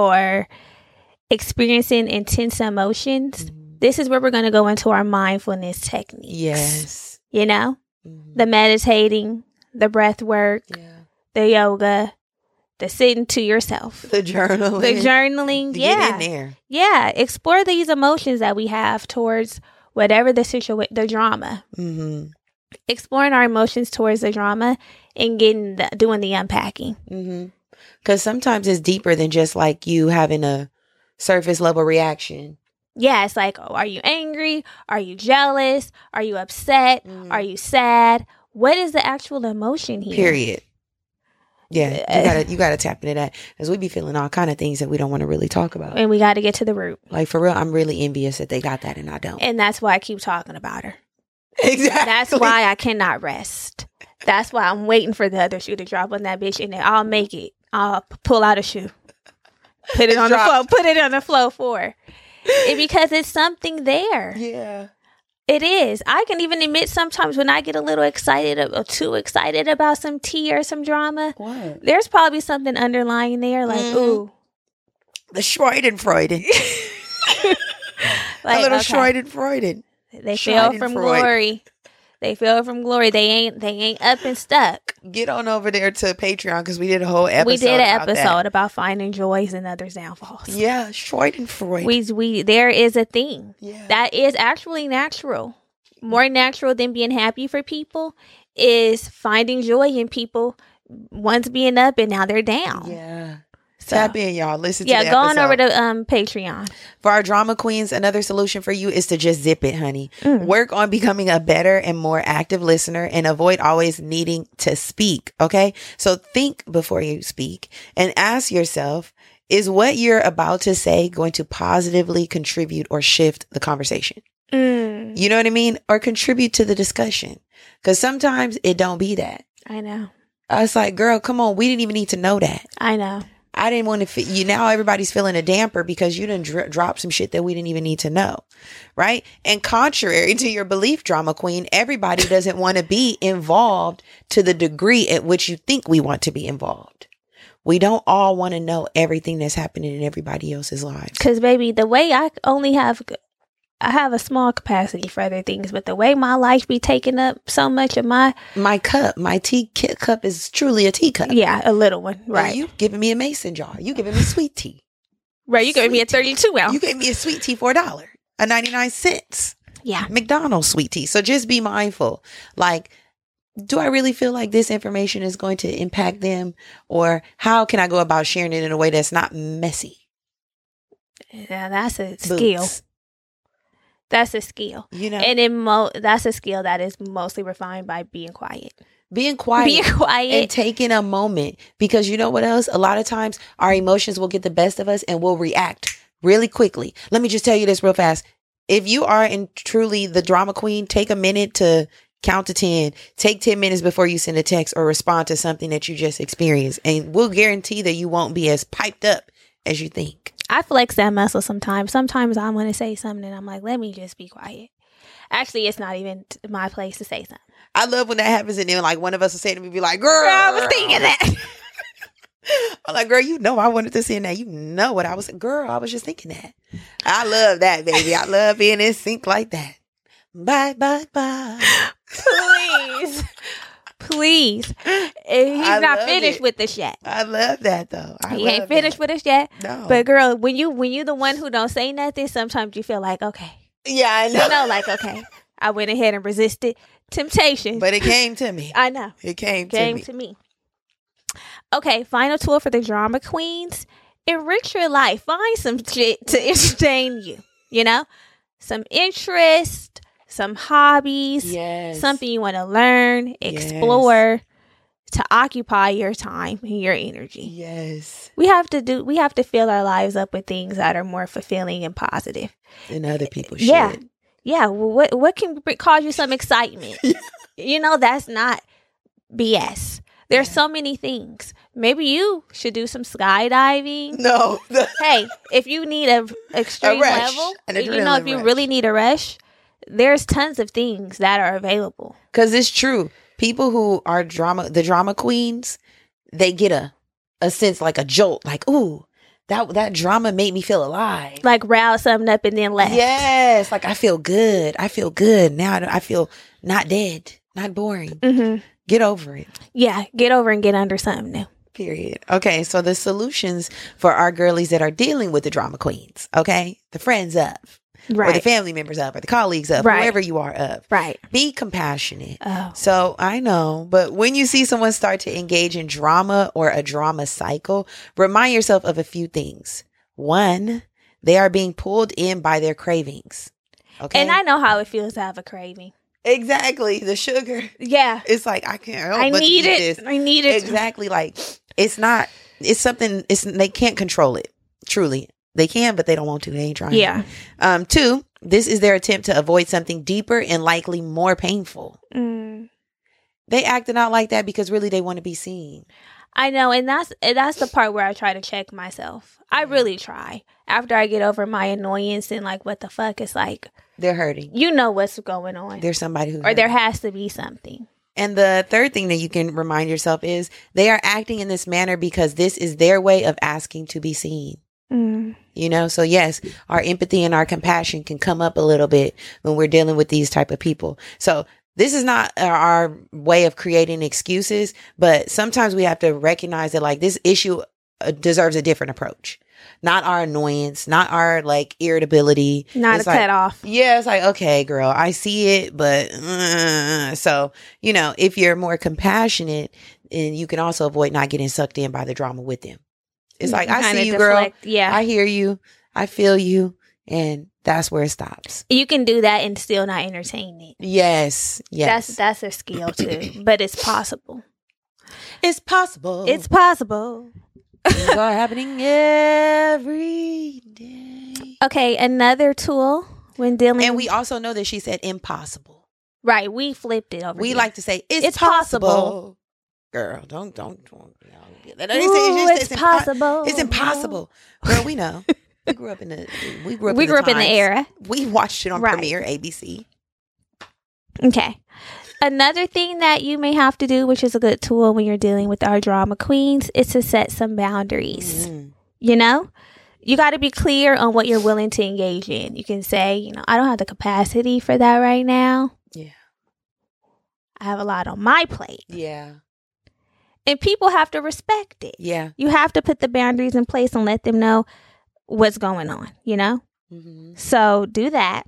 or experiencing intense emotions, mm-hmm. this is where we're going to go into our mindfulness techniques. Yes. You know, mm-hmm. the meditating, the breath work, yeah. the yoga. The sitting to yourself. The journaling. The journaling. To yeah. Get in there. Yeah. Explore these emotions that we have towards whatever the situation, the drama. Mm-hmm. Exploring our emotions towards the drama and getting the, doing the unpacking. Mm-hmm. Because sometimes it's deeper than just like you having a surface level reaction. Yeah. It's like, oh, are you angry? Are you jealous? Are you upset? Mm-hmm. Are you sad? What is the actual emotion here? Period. Yeah, you gotta you gotta tap into that because we be feeling all kind of things that we don't want to really talk about, and we got to get to the root. Like for real, I'm really envious that they got that and I don't, and that's why I keep talking about her. Exactly. That's why I cannot rest. That's why I'm waiting for the other shoe to drop on that bitch, and then I'll make it. I'll pull out a shoe, put it on the floor, put it on the floor for her. It, because it's something there. Yeah. It is. I can even admit sometimes when I get a little excited or too excited about some tea or some drama, what? There's probably something underlying there like, mm. ooh. The Schadenfreude. Like, a little okay. Schadenfreude. They feel from glory. They feel from glory. They ain't they ain't up and stuck. Get on over there to Patreon because we did a whole episode. We did an about episode that. about finding joys in others' downfalls. Yeah, Schadenfreude. We we there is a thing. Yeah. That is actually natural. More natural than being happy for people is finding joy in people once being up and now they're down. Yeah. So, tap in, y'all. Listen yeah, to the go episode. on over to um, Patreon. For our drama queens, another solution for you is to just zip it, honey. Mm. Work on becoming a better and more active listener and avoid always needing to speak, okay? So think before you speak and ask yourself, is what you're about to say going to positively contribute or shift the conversation? Mm. You know what I mean? Or contribute to the discussion. Because sometimes it don't be that. I know. I was like, girl, come on. We didn't even need to know that. I know. I didn't want to fit you. Now everybody's feeling a damper because you didn't dr- drop some shit that we didn't even need to know. Right. And contrary to your belief, drama queen, everybody doesn't want to be involved to the degree at which you think we want to be involved. We don't all want to know everything that's happening in everybody else's lives. Because, baby, the way I only have I have a small capacity for other things, but the way my life be taking up so much of my my cup, my tea cup is truly a teacup. Yeah, a little one, right? And you giving me a mason jar. You giving me sweet tea. Right, you giving me a thirty-two ounce. You gave me a sweet tea for a dollar, a ninety-nine cents. Yeah. McDonald's sweet tea. So just be mindful. Like, do I really feel like this information is going to impact them? Or how can I go about sharing it in a way that's not messy? Yeah, that's a skill. Boots. That's a skill. You know, and in mo- that's a skill that is mostly refined by being quiet. Being quiet. Being quiet. And taking a moment. Because you know what else? A lot of times our emotions will get the best of us and we'll react really quickly. Let me just tell you this real fast. If you are in truly the drama queen, take a minute to count to ten. Take ten minutes before you send a text or respond to something that you just experienced. And we'll guarantee that you won't be as piped up as you think. I flex that muscle sometimes. Sometimes I want to say something and I'm like, let me just be quiet. Actually, it's not even t- my place to say something. I love when that happens and then like one of us will say to me, be like, girl, girl I was thinking that. I'm like, girl, you know I wanted to send that. You know what I was, girl, I was just thinking that. I love that, baby. I love being in sync like that. Bye, bye, bye. Please. Please. He's I not love finished it. with us yet. I love that though. I he love ain't finished that. with us yet. No. But girl, when you when you the one who don't say nothing, sometimes you feel like, okay. Yeah, I know. You know, like, okay. I went ahead and resisted temptation. But it came to me. I know. It came, came to me. to me. Okay, final tool for the drama queens. Enrich your life. Find some shit to entertain you. You know? Some interest, some hobbies, Yes. something you want to learn, explore, to occupy your time and your energy. Yes. We have to do we have to fill our lives up with things that are more fulfilling and positive. And other people should. Yeah. Yeah. Well, what what can br- cause you some excitement? You know, that's not B S. There's Yeah. so many things. Maybe you should do some skydiving. No. Hey, if you need a extreme A rush, level, an you know, if adrenaline you rush. really need a rush, there's tons of things that are available. Because it's true. People who are drama, the drama queens, they get a, a sense like a jolt. Like, ooh, that that drama made me feel alive. Like rouse something up and then left. Yes. Like I feel good. I feel good. Now I I feel not dead, not boring. Mm-hmm. Get over it. Yeah, get over and get under something new. Period. Okay, so the solutions for our girlies that are dealing with the drama queens, okay? The friends of, or the Right. family members of, or the colleagues of, Right. whoever you are of. Right. Be compassionate. Oh. So I know, but when you see someone start to engage in drama or a drama cycle, remind yourself of a few things. One, they are being pulled in by their cravings. Okay. And I know how it feels to have a craving. Exactly. The sugar. Yeah. It's like, I can't help I but to need eat it. this. I need it. Exactly. Like it's not, it's something, it's, they can't control it. Truly. They can, but they don't want to. They ain't trying. Yeah. Um, two, this is their attempt to avoid something deeper and likely more painful. Mm. They acting out like that because really they want to be seen. I know, and that's and that's the part where I try to check myself. I really try. After I get over my annoyance and like, what the fuck? It's like, They're hurting. you know what's going on. There's somebody who or there has to be something. And the third thing that you can remind yourself is they are acting in this manner because this is their way of asking to be seen. Mm. You know, so yes, our empathy and our compassion can come up a little bit when we're dealing with these type of people. So this is not our, our way of creating excuses, but sometimes we have to recognize that like this issue uh, deserves a different approach. Not our annoyance, not our like irritability. Not It's a like, cut off. yeah, it's like, okay, girl, I see it, but uh, so, you know, if you're more compassionate, and you can also avoid not getting sucked in by the drama with them. It's like, I Kinda see you, deflect, girl. Yeah. I hear you. I feel you. And that's where it stops. You can do that and still not entertain it. Yes. Yes. That's that's a skill too. But it's possible. it's possible. It's possible. Things are happening every day. Okay, another tool when dealing And we also know that she said impossible. right, we flipped it over. We here. like to say it's, It's possible. possible. Girl, don't don't. don't you know, Ooh, it's, it's, it's impo- possible. It's impossible. Girl, we know. We grew up in the we grew up We in grew the up in the times. era. We watched it on Right. Premiere, A B C. Okay. Another thing that you may have to do, which is a good tool when you're dealing with our drama queens, is to set some boundaries. Mm. You know, you got to be clear on what you're willing to engage in. You can say, you know, I don't have the capacity for that right now. Yeah. I have a lot on my plate. Yeah. And people have to respect it. Yeah. You have to put the boundaries in place and let them know what's going on, you know? Mm-hmm. So do that.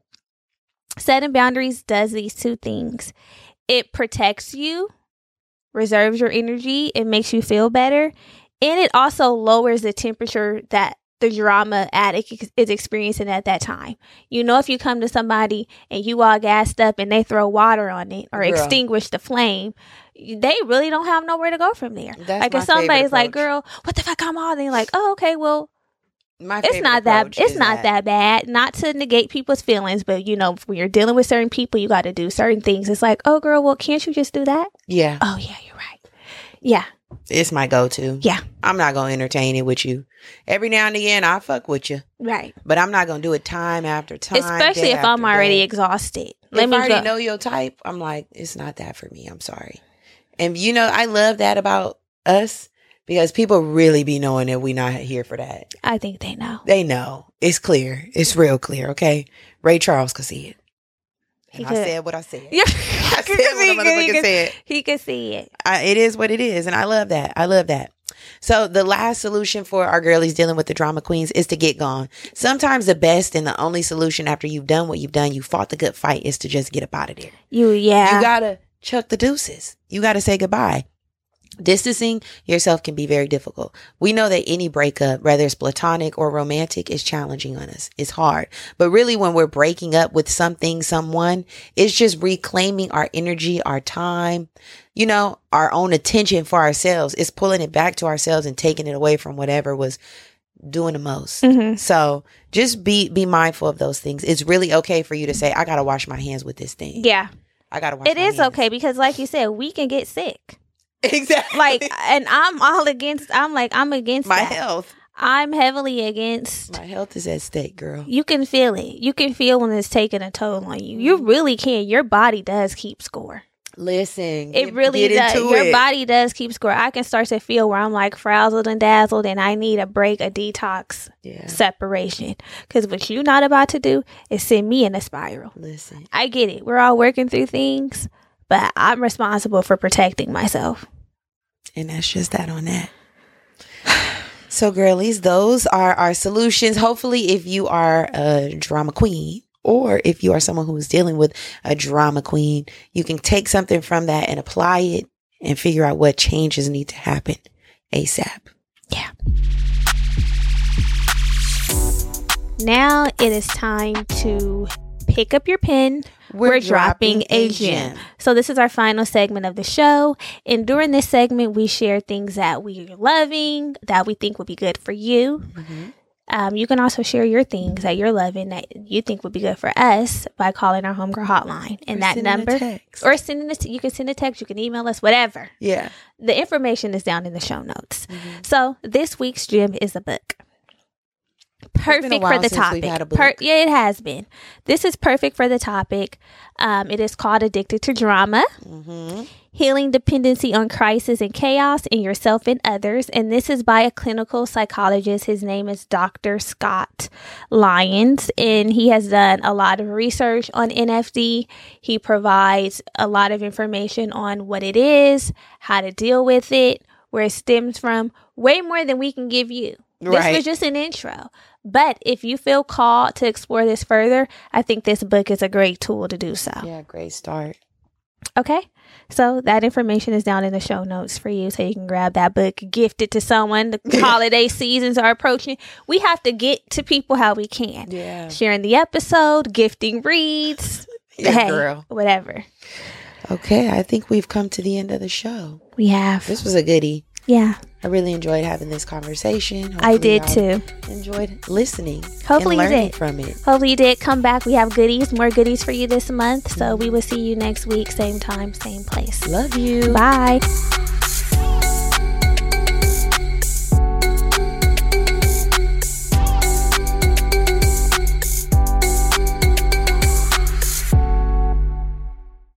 Setting boundaries does these two things. It protects you, reserves your energy, it makes you feel better, and it also lowers the temperature that the drama addict is experiencing at that time. You know, if you come to somebody and you all gassed up and they throw water on it or Girl. extinguish the flame, they really don't have nowhere to go from there. That's like my if somebody's like, approach. girl, what the fuck, I'm all, they're like, oh, okay, well, My it's not that it's not that. that bad. Not to negate people's feelings, but you know, when you're dealing with certain people, you got to do certain things. It's like, oh, girl, well, can't you just do that? Yeah. Oh, yeah, you're right. Yeah. It's my go-to. Yeah. I'm not going to entertain it with you. Every now and again, I'll fuck with you. Right. But I'm not going to do it time after time. Especially if I'm already exhausted. Let if me I already go. know your type, I'm like, it's not that for me. I'm sorry. And you know, I love that about us because people really be knowing that we not here for that. I think they know. They know. It's clear. It's real clear, okay? Ray Charles could see it. And I said what I said. Yeah. I said what a motherfucker said. He could see it. I, it is what it is. And I love that. I love that. So the last solution for our girlies dealing with the drama queens is to get gone. Sometimes the best and the only solution after you've done what you've done, you fought the good fight, is to just get up out of there. You, yeah. You got to chuck the deuces. You got to say goodbye. Distancing yourself can be very difficult. We know that any breakup, whether it's platonic or romantic, is challenging on us. It's hard. But really, when we're breaking up with something, someone, it's just reclaiming our energy, our time, you know, our own attention for ourselves. It's pulling it back to ourselves and taking it away from whatever was doing the most. Mm-hmm. So just be be mindful of those things. It's really okay for you to say, I got to wash my hands with this thing. Yeah. I got to wash it my is hands. okay because like you said, we can get sick. Exactly. Like, and I'm all against, I'm like, I'm against my that. health. I'm heavily against. My health is at stake, girl. You can feel it. You can feel when it's taking a toll on you. You really can. Your body does keep score. Listen. It get, really get does. into Your it. body does keep score. I can start to feel where I'm like frazzled and dazzled and I need a break, a detox, yeah. separation. Because what you're not about to do is send me in a spiral. Listen. I get it. We're all working through things, but I'm responsible for protecting myself. And that's just that on that. So, girlies, those are our solutions. Hopefully, if you are a drama queen or if you are someone who is dealing with a drama queen, you can take something from that and apply it and figure out what changes need to happen ASAP. Yeah. Now it is time to pick up your pen. We're, We're dropping, dropping a gem. So this is our final segment of the show. And during this segment, we share things that we're loving, that we think would be good for you. Mm-hmm. Um, you can also share your things that you're loving that you think would be good for us by calling our Homegirl hotline. And or that number, text. or sending us, you can send a text, you can email us, whatever. Yeah. The information is down in the show notes. Mm-hmm. So this week's gem is a book. Perfect for the topic. Per- yeah, it has been. This is perfect for the topic. Um, it is called Addicted to Drama. Mm-hmm. Healing Dependency on Crisis and Chaos in Yourself and Others. And this is by a clinical psychologist. His name is Doctor Scott Lyons. And he has done a lot of research on N F D. He provides a lot of information on what it is, how to deal with it, where it stems from, way more than we can give you. This right. was just an intro. But if you feel called to explore this further, I think this book is a great tool to do so. Yeah, great start. Okay. So that information is down in the show notes for you so you can grab that book, gift it to someone. The holiday seasons are approaching. We have to get to people how we can. Yeah. Sharing the episode, gifting reads. Yeah, hey, girl. Whatever. Okay, I think we've come to the end of the show. We have. This was a goodie. Yeah. I really enjoyed having this conversation. Hopefully I did too. Enjoyed listening. Hopefully and learning you did. from it. Hopefully you did. Come back. We have goodies, more goodies for you this month. So we will see you next week, same time, same place. Love you. Bye.